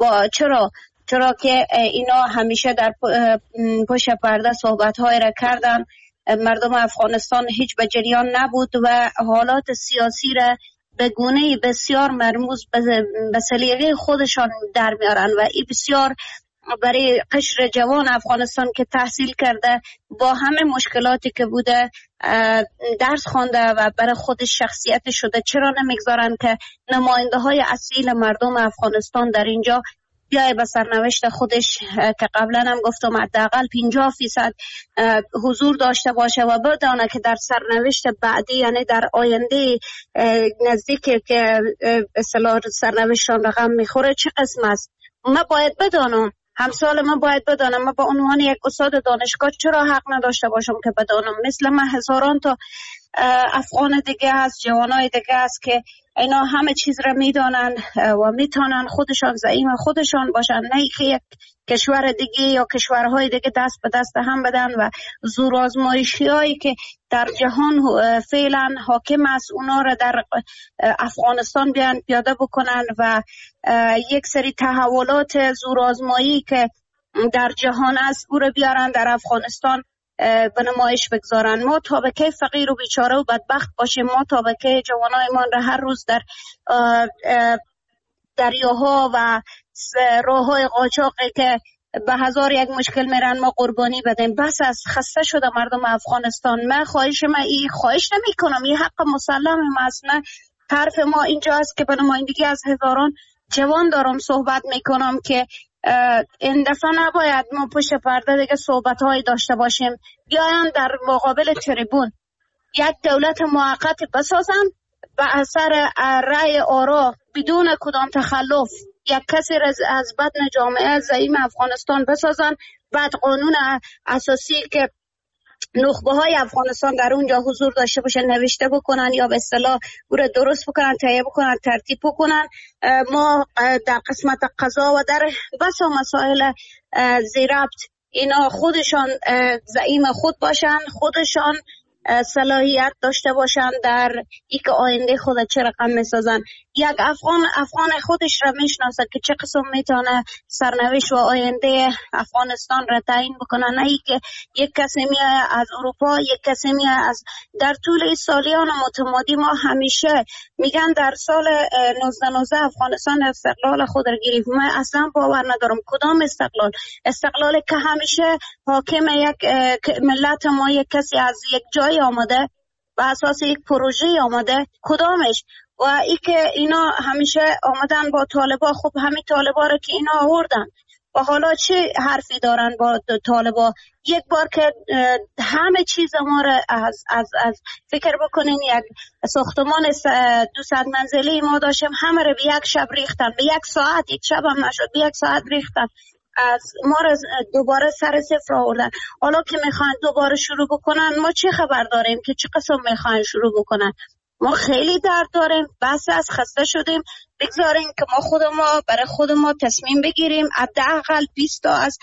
چرا که اینا همیشه در پشت پرده صحبت های را کردن، مردم افغانستان هیچ به جریان نبود و حالات سیاسی را به گونه بسیار مرموز به سلیقه خودشان در میارن و این بسیار برای قشر جوان افغانستان که تحصیل کرده با همه مشکلاتی که بوده درس خوانده و برای خودش شخصیت شده، چرا نمیگذارن که نماینده های اصیل مردم افغانستان در اینجا بیای به سرنوشت خودش که قبلا هم گفتم حداقل 50% حضور داشته باشه و بدانه که در سرنوشت بعدی، یعنی در آینده نزدیکی که اصطلاح سرنوشتشان رقم میخوره چه قسم است. ما باید بدانم، همسال من باید بدانم، من به عنوان یک استاد دانشگاه چرا حق نداشته باشم که بدانم؟ مثل من هزاران تا افغان دیگه هست، جوانای دیگه هست که اینا همه چیز را میدانن و میتونن خودشان زعیم خودشان باشن، نه که یک کشور دیگه یا کشورهای دیگه دست به دست هم بدن و زور آزمایشی هایی که در جهان فعلا حاکم است اونا را در افغانستان بیان پیاده بکنن و یک سری تحولات زور آزمایی که در جهان است او را بیارن در افغانستان به نمایش بگذارن. ما طبقه فقیر و بیچاره و بدبخت باشیم، ما طبقه جوانایمان را هر روز در دریاها و راههای قاچاقی که به هزار یک مشکل میرن ما قربانی بدیم. بس از خسته شده مردم افغانستان. من خواهش نمی کنم، این حق مسلم است. نه طرف ما اینجا است که به نمایندگی از هزاران جوان دارم صحبت میکنم که این دفعه نباید ما پشت پرده دیگه صحبت هایی داشته باشیم، بیاین در مقابل تریبون یک دولت موقت بسازن به اثر رأی آرا بدون کدام تخلف، یک کسی از بدن جامعه زعیم افغانستان بسازن، بعد قانون اساسی که نخبه های افغانستان در اونجا حضور داشته باشن نوشته بکنن یا به اصطلاح او را درست بکنن، تهیه بکنن، ترتیب بکنن. ما در قسمت قضا و در بسا مسائل زیربط اینا خودشان زعیم خود باشن، خودشان صلاحیت داشته باشن در ای که آینده خود چه رقم میسازن. یک افغان خودش را میشناسه که چه قسم میتونه سرنوشت و آینده افغانستان را تعیین بکنه، نه ای که یک کسی میاد از اروپا، یک کسی میاد از. در طول سالیان متمادی ما همیشه میگن در سال 1919 افغانستان استقلال خود را گرفت. من اصلا باور ندارم کدام استقلالی که همیشه حاکم یک ملت ما یک کسی از یک جای آمده و اساس یک پروژه آمده، کدامش؟ و ای که اینا همیشه آمدن با طالبا، خب همین طالبا رو که اینا آوردن و حالا چه حرفی دارن با طالبا؟ یک بار که همه چیز ما رو از فکر بکنین، یک ساختمان 200 منزلی ما داشتیم، همه رو به یک شب ریختن، به یک ساعت، یک شب هم نشد، به یک ساعت ریختن، از ما رو دوباره سر صفر آوردن. حالا که میخوان دوباره شروع بکنن ما چه خبر داریم که چه قسم میخوان شروع بکنن؟ ما خیلی درد داریم، بس از خسته شدیم. بگذاریم که ما برای خود ما تصمیم بگیریم. حداقل 20 تا از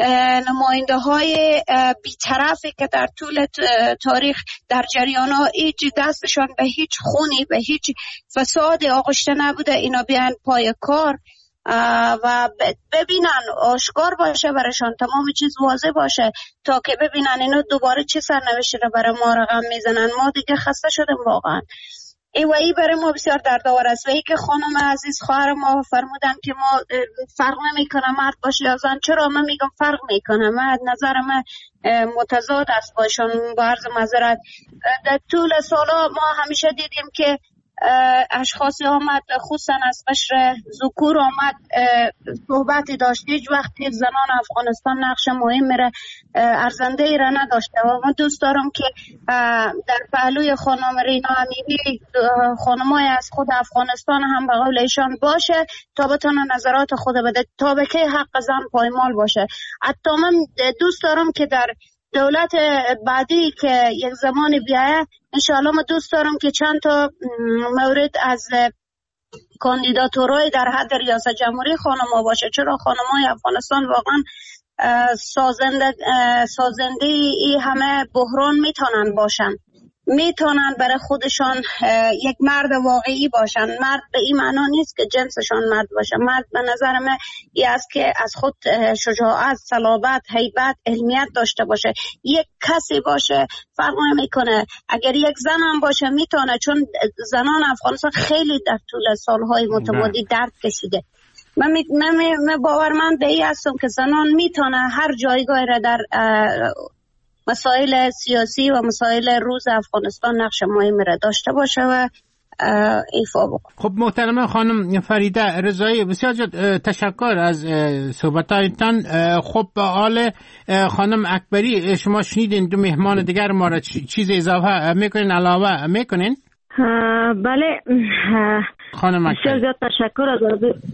نماینده های بی‌طرفی که در طول تاریخ در جریان ها هیچ دستشان به هیچ خونی، به هیچ فساد آغشته نبوده، اینا بیان پای کار و ببینن، آشکار باشه برشان، تمام چیز واضح باشه تا که ببینن اینو دوباره چه سرنوشتی رو برای ما رقم میزنن. ما دیگه خسته شدیم واقعا. ای برای ما بسیار دردآور است. و ای که خانم عزیز خواهر ما فرمودن که ما فرق نمیکنه مرد باشه یا زن، چرا من میگم فرق میکنه؟ من نظر من متضاد است باشون. با عرض معذرت در طول سالا ما همیشه دیدیم که اشخاصی آمد خصوصا از قشر ذکور آمد صحبتی داشت، هیچ وقت زنان افغانستان نقش مهم میره ارزنده ای را نداشته. و من دوست دارم که در پهلوی خانم رینا امیری خانمای از خود افغانستان هم به قول ایشان باشه تا بتونه نظرات خود بده، تا به که حق زن پایمال باشه. حتی من دوست دارم که در دولت بعدی که یک زمانی بیایه انشاءالله ما دوست دارم که چند تا مورد از کاندیداتورای در حد ریاست جمهوری خانم‌ها باشه. چرا خانم‌های افغانستان واقعا سازنده ای همه بحران میتونن باشن میتونن برای خودشان یک مرد واقعی باشن. مرد به این معنا نیست که جنسشان مرد باشه. مرد به نظر من این است که از خود شجاعت، صلابت، هیبت، علمیت داشته باشه. یک کسی باشه فرق نمیکنه، اگر یک زن هم باشه میتونه، چون زنان افغانستان خیلی در طول سالهای متمادی درد کشیده. من باورمند به این هستم که زنان میتونه هر جایگاه را در مسائل سیاسی و مسائل روز افغانستان نقش مهمی را داشته باشه و ایفا بکنه. خب محترمه خانم فریده رضایی، بسیار تشکر از صحبتایتان. خب حال خانم اکبری، شما شنیدین دو مهمان دیگر ما را چیز اضافه میکنین، علاوه میکنین؟ بله خانم اکبری، بسیار زیاد تشکر از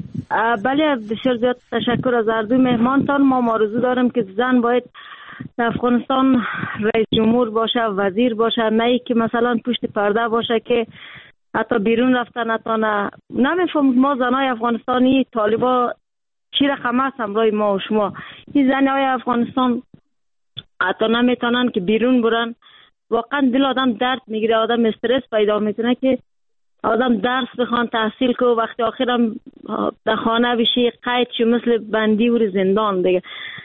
بله بسیار زیاد تشکر از هر دو مهمانتان. ما آرزو دارم که زن باید در افغانستان رئیس جمهور باشه، وزیر باشه، نه ای که مثلا پشت پرده باشه که حتی بیرون رفتن نتانه. نمیفهم ما زنای افغانستانی طالبا چی رقم است همراه ما و شما. این زنای افغانستان حتی نمیتونن که بیرون برن. واقعا دل آدم درد میگیره، آدم استرس پیدا میکنه که آدم درس بخوان، تحصیل که وقتی آخرم در خانه بشی قید شو مثل بندی و زندان دیگه.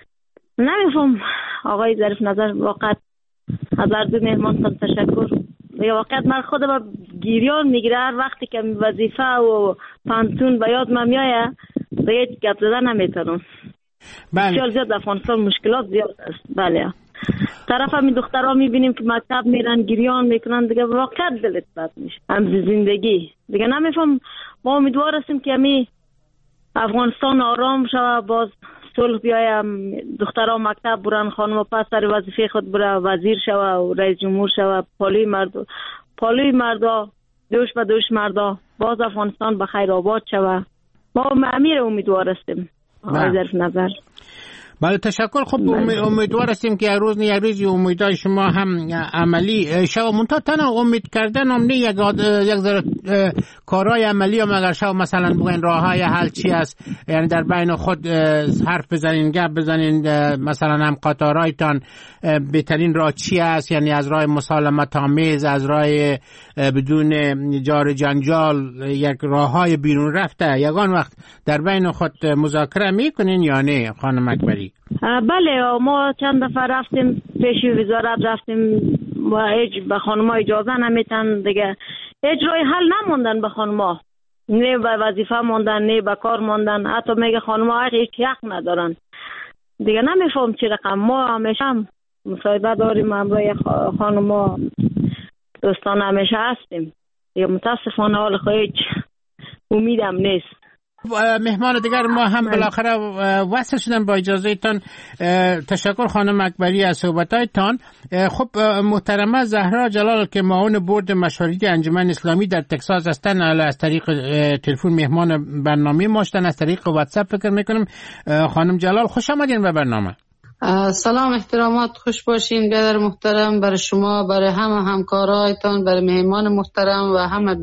نمیفهم آقای ظریف نظر، واقعا از هر دو مهمان تشکر. دیگه واقعا من خودم گریان میگیره هر وقتی که وظیفه و پانتون به یاد من میایه، دیگه گپ زدن نمیتونم. بسیار زیاد افغانستان مشکلات زیاد است. بله طرف همین دخترها میبینیم که مکتب میرن گریان میکنن، دیگه واقعا دلت بد میشه هم زندگی. دیگه نمیفهم، ما امیدوار هستیم که همین افغانستان آرام شوه، باز صلح بیایم، دخترها مکتب برن، خانم پس سر وظیفه خود بره، وزیر شوه و رئیس جمهور شوه، پالوی مردا دوش به دوش مردا، باز افغانستان به خیر آباد شوه. ما امیر امیدوار هستیم آقای ظریف نظر. بله تشکر. خب امیدوار هستیم که یک روزی امیدهای شما هم عملی شو. منتها تنها امید کردن هم نه، یک ذره کارهای عملی هم اگر شو مثلا بگین راههای حل چی است، یعنی در بین خود حرف بزنین، گپ بزنین، مثلا هم قطارایتان بهترین راه چی است، یعنی از راه مسالمت آمیز، از راه بدون جار جنجال، یک راههای بیرون رفته یگان وقت در بین خود مذاکره میکنین یا نه خانم اکبری؟ بله ما چند دفعه رفتیم پیش وزارت، رفتیم و هیچ به خانم‌ها اجازه نمیتن دیگه، هیچ راه حل نموندن به خانم‌ها، نه به وظیفه موندن نه به کار موندن، حتی میگه خانم‌ها هیچ حق ندارن دیگه. نمیفهم چی رقم. ما همیشه مصاحبه داریم همراه خانم‌ها، دوستان همیشه هستیم دیگه. متاسفانه حال هیچ امیدم نیست. مهمان دیگر ما هم بالاخره وصل شدن، با اجازه تان تشکر خانم اکبری از صحبتایتان. خب محترمه زهرا جلال که معاون بورد مشاورتی انجمن اسلامی در تگزاس هستن، از طریق تلفن مهمان برنامه ما شدن، از طریق واتساپ فکر میکنم. خانم جلال خوش آمدین به برنامه. سلام، احترامات، خوش باشین برادر محترم، برای شما، برای همه همکارایتان، برای مهمان محترم و همه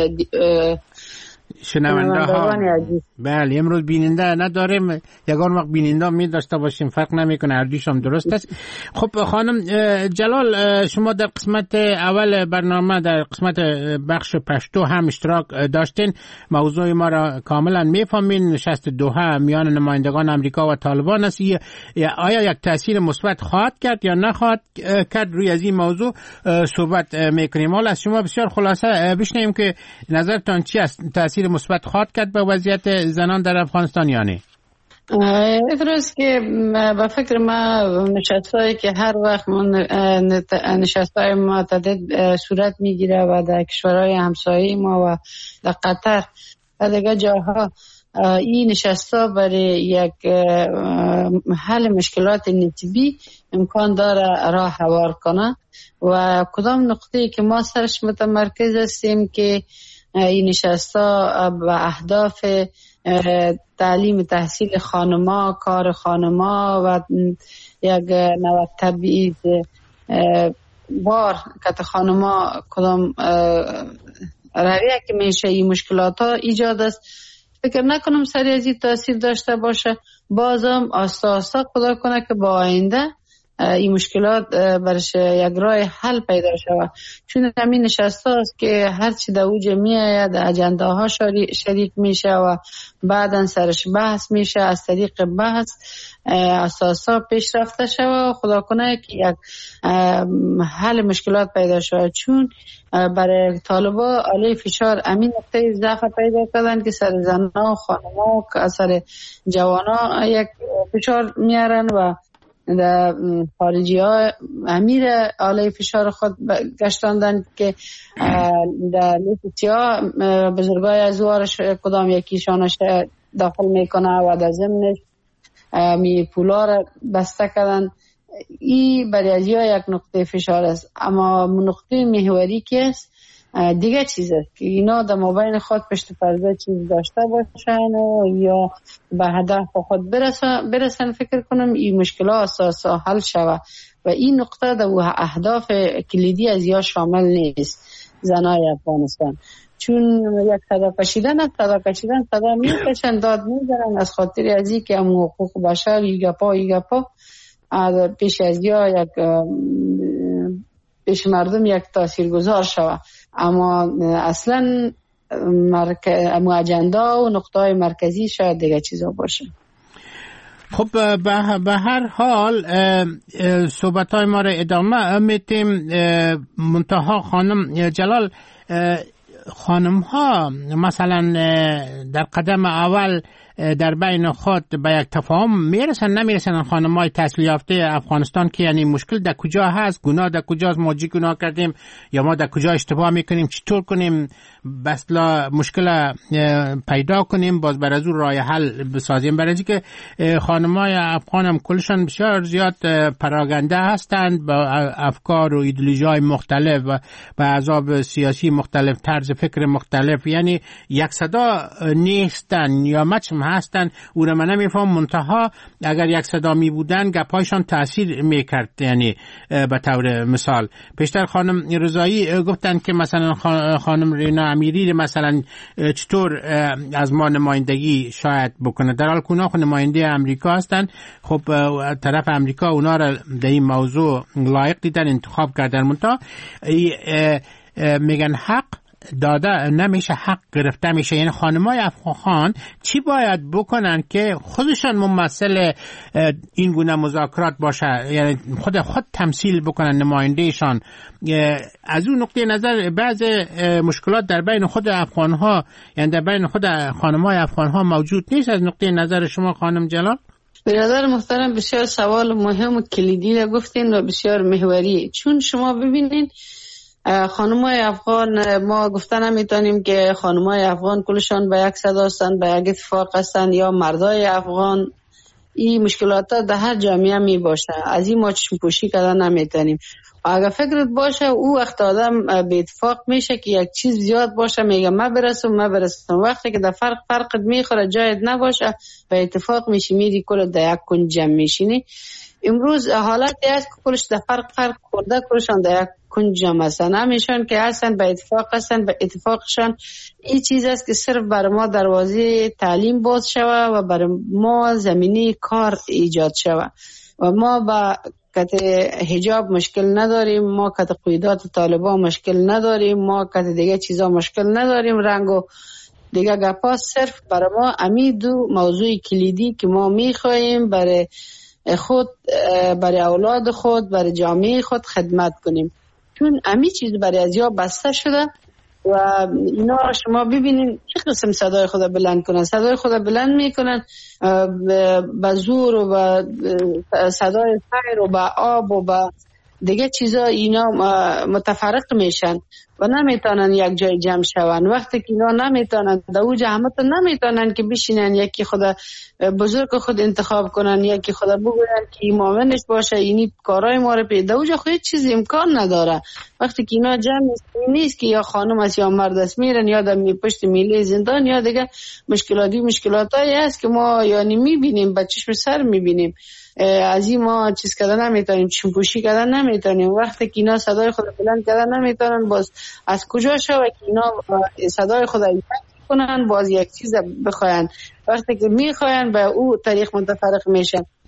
شنونده ها. بله امروز بیننده نداریم، یگان وقت بیننده می داشته باشیم فرق نمیکنه، هر دوش هم درست است. خب خانم جلال، شما در قسمت اول برنامه در قسمت بخش پشتو هم اشتراک داشتین، موضوع ما را کاملا میفهمین. نشست دوحه میان نمایندگان امریکا و طالبان است، آیا یک تاثیر مثبت خواهد کرد یا نخواهد کرد، روی از این موضوع صحبت میکنیم. حالا از شما بسیار خلاصه بشنویم که نظرتان چی است، تاثیر مثبت خواهد کرد به وضعیت زنان در افغانستان یا نه؟ درست که به فکر ما نشستایی که هر وقت نشستای متعدد صورت میگیره و در کشورهای همسایه ما و در قطر و دیگه جاها، این نشستا برای یک حل مشکلات نسبی امکان داره راه هموار کنه و کدام نقطه‌ای که ما سرش متمرکز هستیم که این نشستا به اهداف تعلیم تحصیل خانما، کار خانما و یک نوع تبعیض بار که خانما کدام رویه که میشه این مشکلات ها ایجاد است، فکر نکنم سری از این تاثیر داشته باشه. بازم آستا آستا خدا کنه که با آینده این مشکلات برش یک راه حل پیدا شود. چون همین نشست هاست که هرچی در اوج می آید اجنده ها شریک میشه و بعدا سرش بحث میشه، از طریق بحث اساسا پیش رفته شود. خدا کنه که یک حل مشکلات پیدا شود. چون برای طالبا علیه فشار امین نقطه ضعف پیدا کردن که سر زنها و خانمها که سر جوانا یک فشار میارن و در خارجی ها امیر علیه فشار خود گشتاندن که در لیفتیا بزرگای ازوارش کدام یکیشانش داخل میکنه و در ضمنش می پولا را بسته کردن. این برای ازیا یک نقطه فشار است. اما نقطه محوری که است دیگه چیز است که اینا در مابین خود پشت پرده چیز داشته باشن یا به هدف خود برسن. فکر کنم این مشکلات اساسا حل شود و این نقطه در اهداف کلیدی از یا شامل نیست زنای افغانستان. چون یک صدا کشیدن است، صدا میکشن، داد میزنن از خاطر ازی که هم حقوق بشر ایگپا پیش از یا یک پیش مردم یک تاثیرگذار شود. اما اصلا اجنده و نقطه مرکزی شاید دیگه چیزا باشه. خب به هر حال صحبت‌های ما را ادامه میتیم. منتها خانم جلال، خانم ها مثلا در قدم اول در بین خود به یک تفاهم میرسن نمیرسن؟ خانم های تحصیل یافته افغانستان که یعنی مشکل در کجا هست، گناه در کجاست، ما چی گناه کردیم یا ما در کجا اشتباه میکنیم، چطور کنیم بسلا مشکل پیدا کنیم باز بر از اون راه حل بسازیم. برای که خانم های افغان هم کلشان بسیار زیاد پراگنده هستند با افکار و ایدئولوژی های مختلف و با احزاب سیاسی مختلف، طرز فکر مختلف، یعنی یک صدا نیستن یا مچم هستن. او را من نمیفهم. منتها اگر یک صدا می بودن گپایشان تأثیر میکرد. یعنی به طور مثال پیشتر خانم رضایی گفتن که مثلا خانم رینا امیری مثلا چطور از ما نمایندگی شاید بکنه، در حال که اونا نماینده امریکا هستن. خب طرف امریکا اونا را در این موضوع لایق دیدن، انتخاب کردن. منتها میگن حق داده نمیشه، حق گرفته میشه. یعنی خانمای افغان چی باید بکنن که خودشان ممثل این گونه مذاکرات باشه، یعنی خود تمثیل بکنن، نمایندهشان؟ از اون نقطه نظر بعض مشکلات در بین خود افغان ها، یعنی در بین خود خانمای افغان ها موجود نیست. از نقطه نظر شما خانم جلال؟ برادر محترم بسیار سوال مهم و کلیدی را گفتین و بسیار محوری. چون شما ببینین خانمای افغان، ما گفتن نمیتونیم که خانمای افغان کلشان به یک صدا هستند، به یک اتفاق هستند، یا مردای افغان. این مشکلات در هر جامعه می باشه، از این ما چشم پوشی کردن نمیتونیم. اگر فکرت باشه او وقت آدم به اتفاق میشه که یک چیز زیاد باشه میگه ما برسم. وقتی که در فرقت میخوره جایت نباشه به اتفاق میشی میری کل در یک کنج جمع میشینی. امروز حالتی است که کلش در فرق کرده، کلشان در یک کنج جمع هستن. همیشان که هستن به اتفاق هستن، به اتفاقشان این چیز است که صرف بر ما دروازه تعلیم باز شود و بر ما زمینه کار ایجاد شود و ما با کت حجاب مشکل نداریم، ما کت قیودات طالبان مشکل نداریم، ما کت دیگه چیزا مشکل نداریم. رنگ و دیگه گپا صرف برای ما امی دو موضوع کلیدی که ما میخواهیم برای خود، برای اولاد خود، برای جامعه خود خدمت کنیم. چون امی چیز برای ازیا بسته شده و اینا شما ببینین چه قسم صدای خدا بلند کنن. صدای خدا بلند میکنن با زور و با صدای خیر و با آب و با دیگه چیزا. اینا متفرق میشن و نمیتونن یک جای جمع شون. وقتی که اینا نمیتونن در اوج همت نمیتونن که بشینن یکی خدا بزرگ خود انتخاب کنن، یکی خدا بگوین که امامنش باشه، اینی کارای ما رو پیدا اوج خود چیز امکان نداره. وقتی که اینا جمع نیست که یا خانم است یا مرد است میرن یا در پشت میله زندان یا دیگه مشکلاتایی هست که ما یعنی میبینیم، با چشم سر میبینیم. از این ما چیز کردن نمیتونیم، چشم‌پوشی کردن نمیتونیم. وقتی که اینا صدای خود بلند کردن نمیتونن، باز از کجا شود که اینا صدای خود ایفت کنن باز یک چیز بخواین؟ وقتی که میخواین به او طریق متفرق میشن.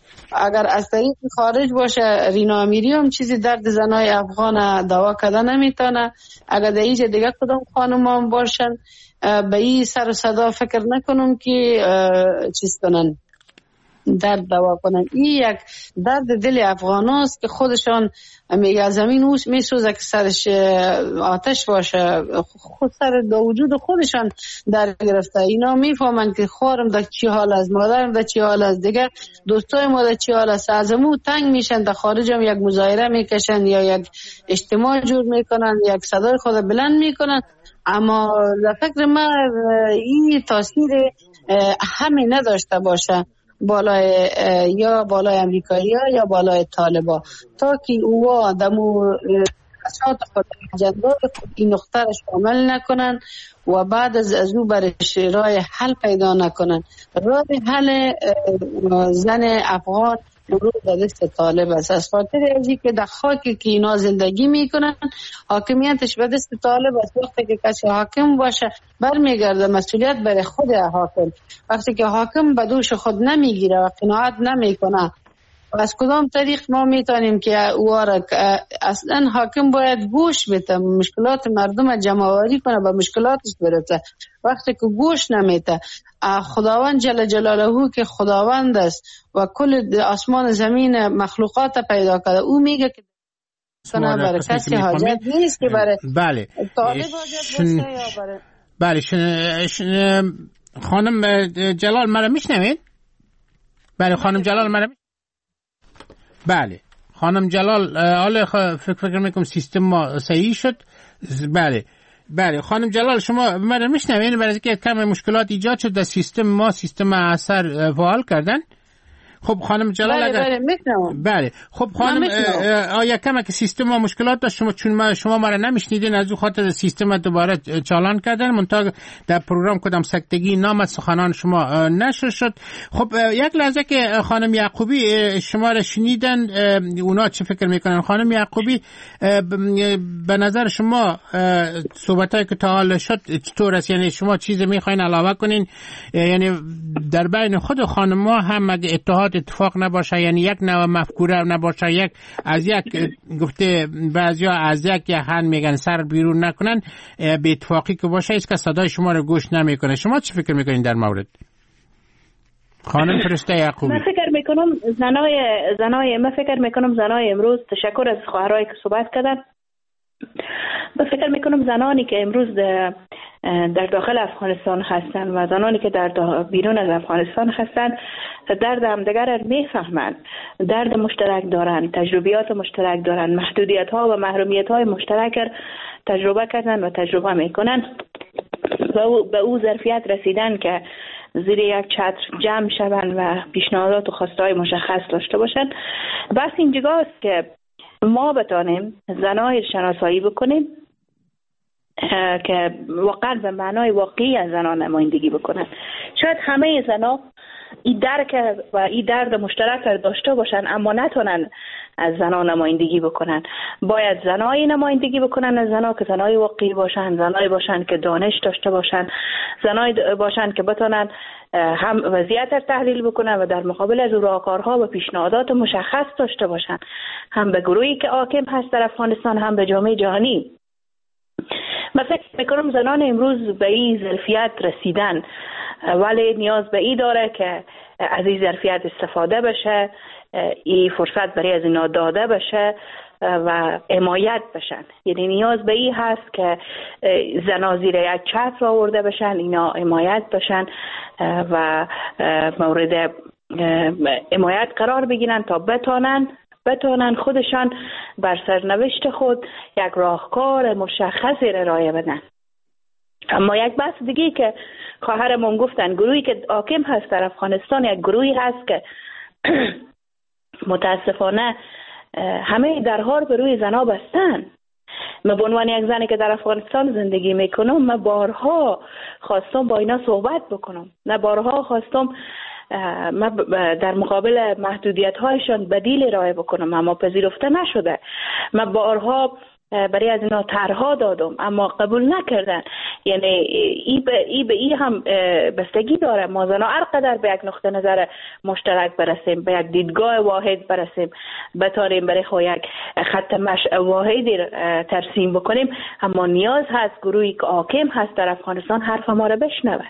اگر از طریق خارج باشه رینا امیری هم چیزی درد زنای افغان دوا کده نمیتونه. اگر در اینجا دیگه کدام خانم هم باشن به این سر و صدا فکر نکنم که چیز کنن درد دوا کنن. این یک درد دل افغان است که خودشان میگه زمین میسوزه که سرش آتش باشه، خود سر دا وجود خودشان در گرفته. اینا میفهمن که خورم در چی حال است، مادرم در چی حال است، دیگه دوستای ما در چی حال است. از امو تنگ میشن، در خارج هم یک مظاهره میکشن یا یک اجتماع جور میکنن، یک صدای خود بلند میکنن. اما در فکر من این تاثیر همین نداشته باشه بالای یا بالای امریکایی ها یا بالای طالبا، تا که اوها دمو اسات خود اجندات خود این نقطه را شامل نکنن و بعد از او برش راه حل پیدا نکنن. راه حل زن افغان امروز در دست طالب است. از خاطر ازی که در خاکی که اینا زندگی میکنن حاکمیتش به دست طالب است. وقتی که کسی حاکم باشه برمیگرده مسئولیت برای خود حاکم. وقتی که حاکم به دوش خود نمیگیره و قناعت نمیکنه، از کدام طریق ما میتونیم که اوارا اصلا حاکم باید گوش بده، مشکلات مردم جمع‌آوری کنه، به مشکلاتش برسه. وقتی که گوش نمیده، خداوند جل جلاله که خداوند است و کل آسمان زمین مخلوقات پیدا کرده، او میگه که برای کسی حاجت نیست که برای بله طالب حاجت باشه یا برای بله. خانم جلال مرا میشنوید؟ بله خانم جلال مرا بله خانم جلال حالا فکر میکنم سیستم ما صحیح شد. بله خانم جلال شما مرا میشنوین؟ برای اینکه کم مشکلات ایجاد شد در سیستم ما، سیستم اثر فعال کردن. خب خانم جلال بله خب خانم آیا کم که سیستم ما مشکلات داشت چون شما مرا نمیشنیدین، از او خاطر سیستم دوباره چالان کردن. منتها در پروگرام کدام سکتگی نامد سخنان شما نشر شد. خب یک لحظه که خانم یعقوبی شما را شنیدن اونا چه فکر میکنن؟ خانم یعقوبی به نظر شما صحبتایی که تا حال شد چطور است؟ یعنی شما چیزی میخواین علاوه کنین؟ یعنی در بین خود خانم‌ها هم اگه اتفاق نباشه، یعنی یک نوع مفکوره نباشه، یک از یک گفته بعضیا از یک هن میگن سر بیرون نکنن، به اتفاقی که باشه است که صدای شما رو گوش نمیکنه. شما چی فکر میکنین در مورد؟ خانم فرشته یعقوبی. من فکر میکنم زنای امروز، تشکر از خواهرایی که صحبت کردن، من فکر میکنم زنانی که امروز در داخل افغانستان هستن و زنانی که در بیرون از افغانستان هستن درد همدیگر را میفهمند، درد مشترک دارند، تجربیات مشترک دارند، محدودیت ها و محرومیت های مشترک تجربه کردن و تجربه میکنن و به او ظرفیت رسیدن که زیر یک چتر جمع شوند و پیشنهادات و خواستهای مشخص داشته باشند. بس اینجاست که ما بتانیم زنای شناسایی بکنیم که واقعا به معنای واقعی از زنان نمایندگی بکنن. شاید همه زنا این درک و این درد مشترک را داشته باشن اما نتونن از زنان نمایندگی بکنن. باید زنای نمایندگی بکنن از زنا که زنای واقعی باشن، زنای باشن که دانش داشته باشن، زنای باشن که بتونن هم وضعیت را تحلیل بکنن و در مقابل از راهکارها و پیشنهادات مشخص داشته باشن، هم به گروهی که حاکم هست در افغانستان هم به جامعه جهانی. من فکر میکنم زنان امروز به این ظرفیت رسیدن، ولی نیاز به این داره که از این ظرفیت استفاده بشه، این فرصت برای از اینا داده بشه و حمایت بشن. یعنی نیاز به این هست که زنا زیر یک چتر آورده بشن، اینا حمایت بشن و مورد حمایت قرار بگیرن تا بتونن خودشان بر سرنوشت خود یک راهکار مشخصی را ارائه بدن. اما یک بحث دیگه که خواهرمون گفتن، گروهی که حاکم هست در افغانستان یک گروهی هست که متاسفانه همه درها به روی زنا بستن. من به عنوان یک زنی که در افغانستان زندگی میکنم، من بارها خواستم با اینا صحبت بکنم، نه بارها خواستم من در مقابل محدودیت هایشان بدیل ارائه بکنم اما پذیرفته نشده. من بارها برای از اینا طرحها دادم اما قبول نکردن. یعنی ای به ای هم بستگی داره. ما زنا هر قدر به یک نقطه نظر مشترک برسیم، به یک دیدگاه واحد برسیم، بتاریم برای خود یک خط مشی واحدی ترسیم بکنیم، اما نیاز هست گروهی که حاکم هست در افغانستان حرف ما را بشنوه.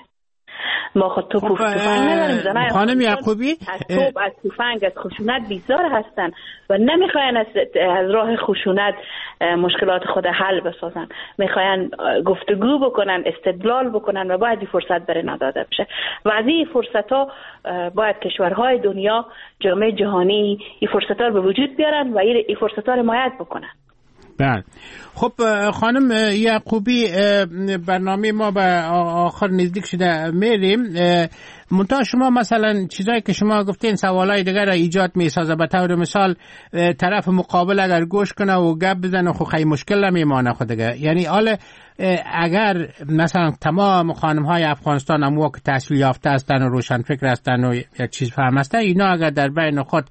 ما خود تو تفنگ نداریم. خانم یعقوبی از تفنگ از خشونت بیزار هستن و نمیخواین از راه خشونت مشکلات خود حل بسازن، میخواین گفتگو بکنن، استدلال بکنن و باید این فرصت برای نداده بشه. و از این فرصت ها باید کشورهای دنیا، جامعه جهانی این فرصت ها رو به وجود بیارن و این فرصت ها رو حمایت بکنن. بله. خب خانم یعقوبی، برنامه ما به آخر نزدیک شده، میریم. منتها شما مثلا چیزایی که شما گفتین سوالای دیگر را ایجاد میسازه. به طور مثال طرف مقابل اگر گوش کنه و گپ بزنه خب خیلی مشکل نمیمانه خود دیگه. یعنی حالا اگر مثلا تمام خانم‌های افغانستان هم که تحصیل یافته هستن و روشن فکر هستن و یک چیز فهم هستن، اینا اگر در بین خود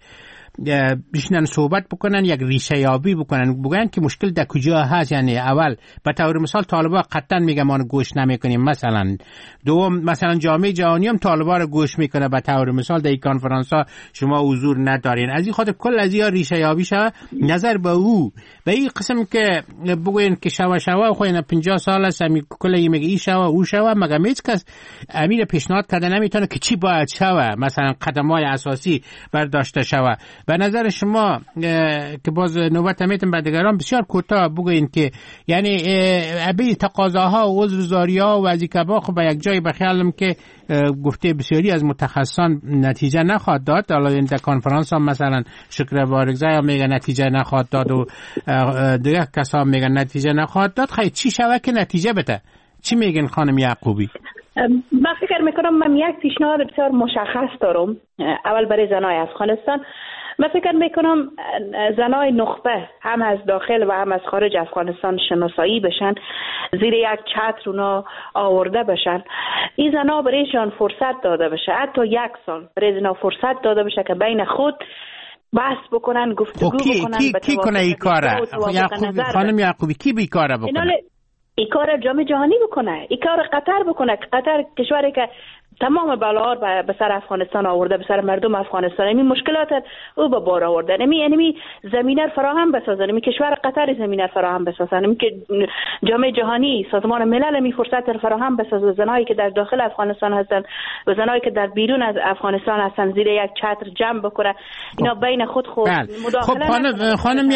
بشینن صحبت بکنن، یک ریشه یابی بگن که مشکل در کجا هست. یعنی اول به طور مثال طالبا قطعا میگه ما گوش نمیکنیم، مثلا دوم مثلا جامعه جهانی هم طالبا رو گوش میکنه، به طور مثال در این کنفرانس ها شما حضور ندارین. از این خاطر کل از این ریشه یابی شوه، نظر به او به این قسم که بگوین که شوا خو اینا 50 سال است کل میگه این شوا او شوا، مگه هیچ کس امیر پیشنهاد کرده نمیتونه که چی باید شوه، مثلا قدم‌های اساسی برداشته شوه. به نظر شما که باز نوبت میتون به دیگران بسیار کوتاه بگوین که یعنی ابی تقاضاها و عذرزاری‌ها و وظیفه‌ها خب به یک جای بخیالم که گفته بسیاری از متخصصان نتیجه نخواهد داد. حالا این در کنفرانس هم مثلا شکر وارگزای هم میگه نتیجه نخواهد داد و دیگه کسا هم میگن نتیجه نخواهد داد. خیلی چی شوه که نتیجه بده؟ چی میگن خانم یعقوبی؟ من فکر میکنم من یک پیشنهاد بسیار مشخص دارم. اول برای زنای افغانستان، من فکر میکنم زنای نخبه هم از داخل و هم از خارج افغانستان شناسایی بشن، زیر یک چتر اونا آورده بشن. این زنا برایشان فرصت داده بشه، حتی 1 سال برای زنا فرصت داده بشه که بین خود بحث بکنن، گفتگو بکنن. کی کنه این کاره؟ خانم یعقوبی کی بی کاره بکنه؟ این کار جامعه جهانی بکنه، این کار قطر بکنه. قطر کشوری که تمام بلاها به سر افغانستان آورده، به سر مردم افغانستان، این مشکلات او به بار آورده. یعنی زمینه فراهم بسازن، این کشور قطر زمینه فراهم بسازن، این که جامعه جهانی، سازمان ملل می فرصت فراهم بسازه. زنایی که در داخل افغانستان هستن و زنایی که در بیرون از افغانستان هستن زیر یک چتر جمع بکنه، اینا بین خود مداخله. خب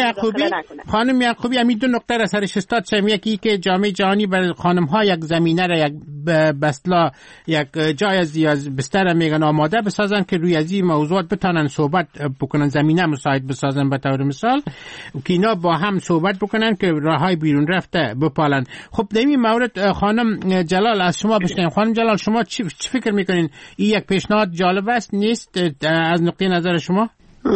خانم یعقوبی همین دو نکته را سرش استاد شم. یکی که جامعه جهانی برای خانم ها یک زمینه را، یک بسلا، یک جای از بستر میگن آماده بسازن که روی از این موضوعات بتونن صحبت بکنن، زمینه مساعد بسازن به طور مثال که اینا با هم صحبت بکنن که راههای بیرون رفته بپالن. خب در این مورد خانم جلال از شما بشنویم. خانم جلال شما چی فکر میکنین؟ این یک پیشنهاد جالب است نیست از نقطه نظر شما؟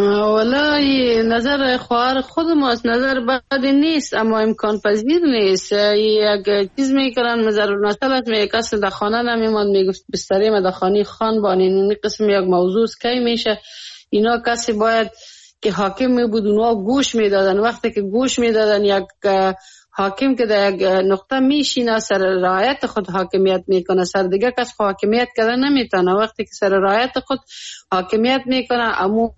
والله نظر خواهر خود ما از نظر بدی نیست، اما امکان پذیر نیست. یک چیز میکنن مزرور مسئلت می کسی در خانه نمیماند، میگفت بستریم در خانه خان بانین. اون قسم یک موضوع کی میشه؟ اینا کسی باید که حاکم می بود اونها گوش میدادن. وقتی که گوش میدادن یک حاکم که در یک نقطه میشینه سر رعایت خود حاکمیت میکنه، سر دیگه کس حاکمیت کردن نمیتونه. وقتی که سر رعایت خود حاکمیت میکنه، امو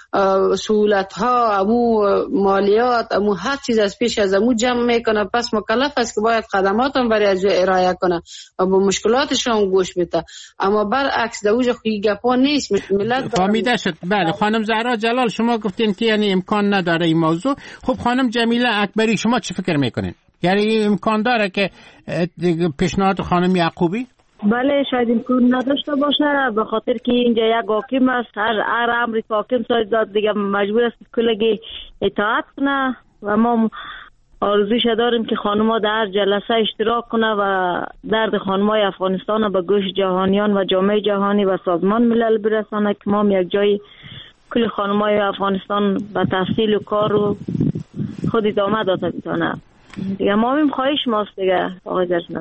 سهولت ها، امو مالیات، امو هر چیز از پیش از امو جمع میکنه. پس مکلف است که باید خدمات هم برای از ارائه کنه و با مشکلاتش هم گوش میده. اما برعکس دوجه خویی گپا نیست. ملت فهمیده شد. بله خانم زهرا جلال شما گفتین که یعنی امکان نداره این موضوع. خب خانم جمیله اکبری شما چی فکر میکنین؟ یعنی امکان داره که پیشنهاد خانم یعقوبی؟ بله شاید امکان نداشته باشه، به خاطر که اینجا یک حاکم است، هر امری که حاکم ساز داد دیگه مجبور است کلگی اطاعت کنه و ما آرزوش داریم که خانم‌ها در جلسه اشتراک کنه و درد خانم‌های افغانستان به گوش جهانیان و جامعه جهانی و سازمان ملل برسانه که ما یک جای کل خانم‌های افغانستان به تحصیل و کار و خود ادامه داده بتونه. دیگه ما هم خواهش ماست دیگه آقای نظر.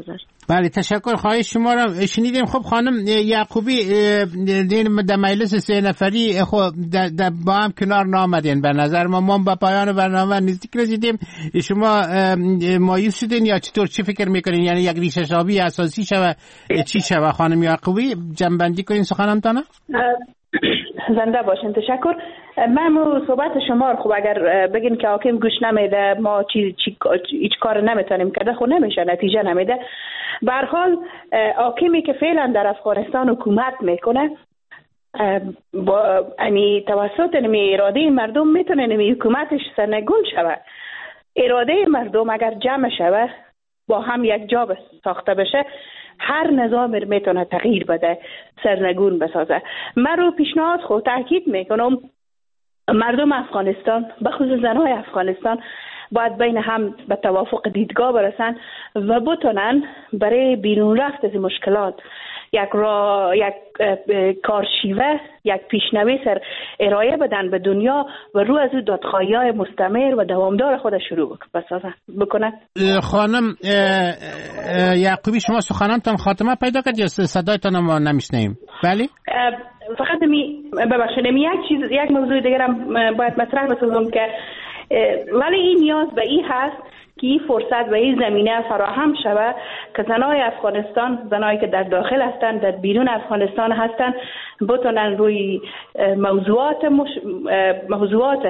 بله تشکر. خواهش شما را شنیدیم. خب خانم یعقوبی در مجلس 3 نفری خب با هم کنار نامدین. به نظر ما به پایان برنامه نزدیک رسیدیم. شما مایوس شدین یا چطور؟ چی فکر میکنین؟ یعنی یک ریشه شابی اساسی شوه چی شوه؟ خانم یعقوبی جنبندی کنین سخنمتانه. زنده باشین. تشکر. من صحبت شما خب اگر بگین که حاکم گوش نمیده ما هیچ کار نمیتونیم کرده خب نمیشه، نتیجه نمیده. به هر حال حاکمی که فعلا در افغانستان حکومت میکنه با یعنی توسط اراده مردم میتونه حکومتش سرنگون شوه. اراده مردم اگر جمع شوه با هم یک جا ساخته بشه هر نظام میتونه تغییر بده، سرنگون بسازه. من رو پیشنهاد خود تاکید میکنم مردم افغانستان به خصوص زنهای افغانستان باید بین هم به توافق دیدگاه برسن و بتونن برای بیرون رفت از مشکلات یک کارشیوه، یک پیشنویس ارائه بدن به دنیا و رو از دادخواهی‌های مستمر و دوامدار خود شروع بکنن. خانم یعقوبی شما سخنانتان خاتمه پیدا کرد یا صدایتان ما نمیشنیم؟ بله؟ فقط ببخشید یک موضوع دیگر هم باید مطرح بسازم که ولی این نیاز به این هست که این فرصت و این زمینه فراهم شود که زنای افغانستان، زنایی که در داخل هستند در بیرون افغانستان هستند بتونن روی موضوعات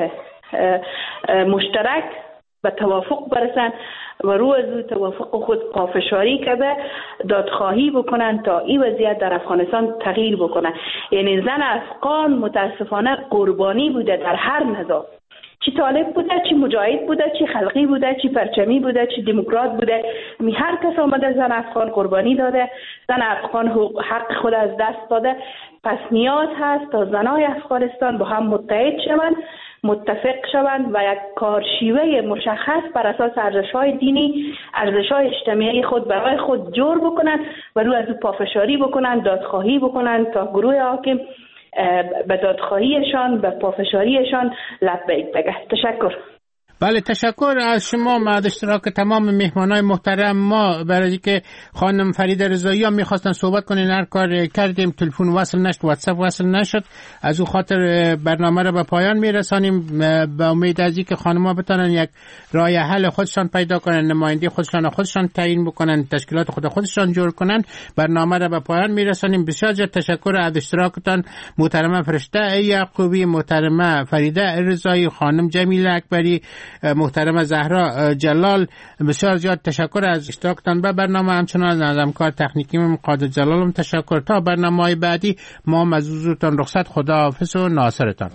مشترک به توافق برسن و رو از توافق خود پافشاری کرده دادخواهی بکنن تا این وضعیت در افغانستان تغییر بکنه. یعنی زن افغان متاسفانه قربانی بوده در هر نظام، چی طالب بوده، چی مجاهد بوده، چی خلقی بوده، چی پرچمی بوده، چی دموکرات بوده، هر کس آمده زن افغان قربانی داده، زن افغان حق خود از دست داده. پس نیاز هست تا زنای افغانستان با هم متحد شوند، متفق شوند و یک کارشیوه مشخص بر اساس ارزش‌های دینی، ارزش‌های اجتماعی خود برای خود جور بکنند و رو از او پافشاری بکنند، دادخواهی بکنند تا گروه حاکم به دادخواهیشان، به پافشاریشان لبیک بگه. تشکر. بله تشکر از شما. بعد اشتراک تمام مهمانای محترم ما برای که خانم فریده رضایی هم میخواستن صحبت کنین هر کار کردیم، تلفن وصل نشد، واتساپ وصل نشد، از او خاطر برنامه رو به پایان میرسانیم. به امید از اینکه خانم‌ها بتونن یک راه حل خودشان پیدا کنن، نماینده خودشان تعیین بکنن، تشکیلات خودشان جور کنن، برنامه رو به پایان میرسانیم. بسیار زیاد تشکر از اشتراکتان محترمه فرشته یعقوبی، محترمه فریده رضایی، خانم جمیله اکبری، محترم زهرا جلال. بسیار زیاد تشکر از اشتراکتان به برنامه. همچنان از همکار تکنیکیم قادر جلالم تشکر. تا برنامه‌های بعدی ما از حضورتان رخصت. خداحافظ و ناصرتان.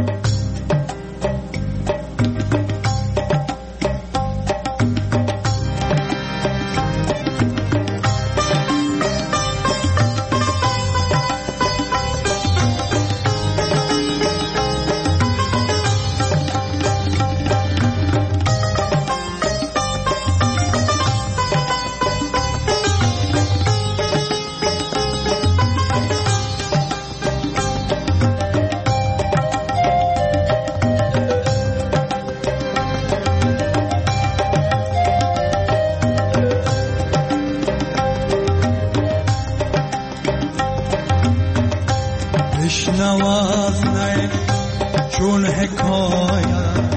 چون حکایت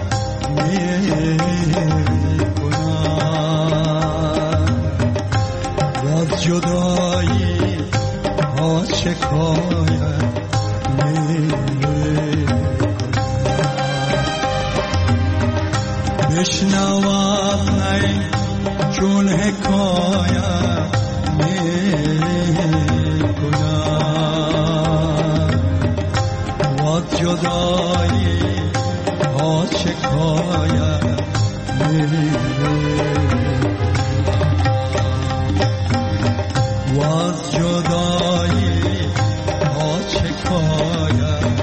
میکنم و از جدایی ها شکایت میکنم. بشنوم چون حکایت میکنم و از جدایی ها شکایت و از جدایی ها شکایت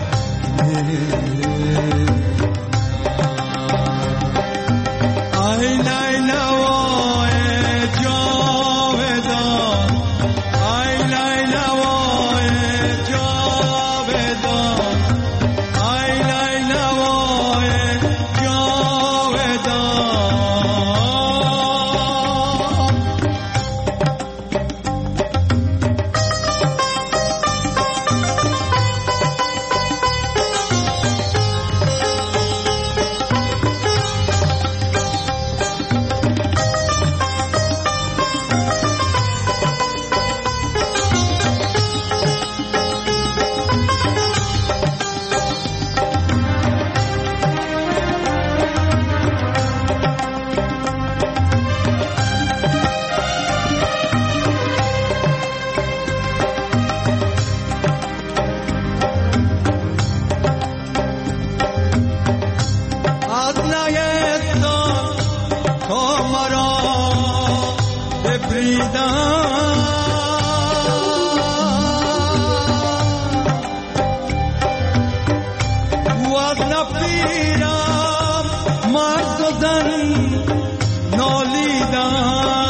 ای لیلوای جاودان، ای لیلوای جاودان، ای لیلوای جاودان. رفیقم مرد و زن نالیدن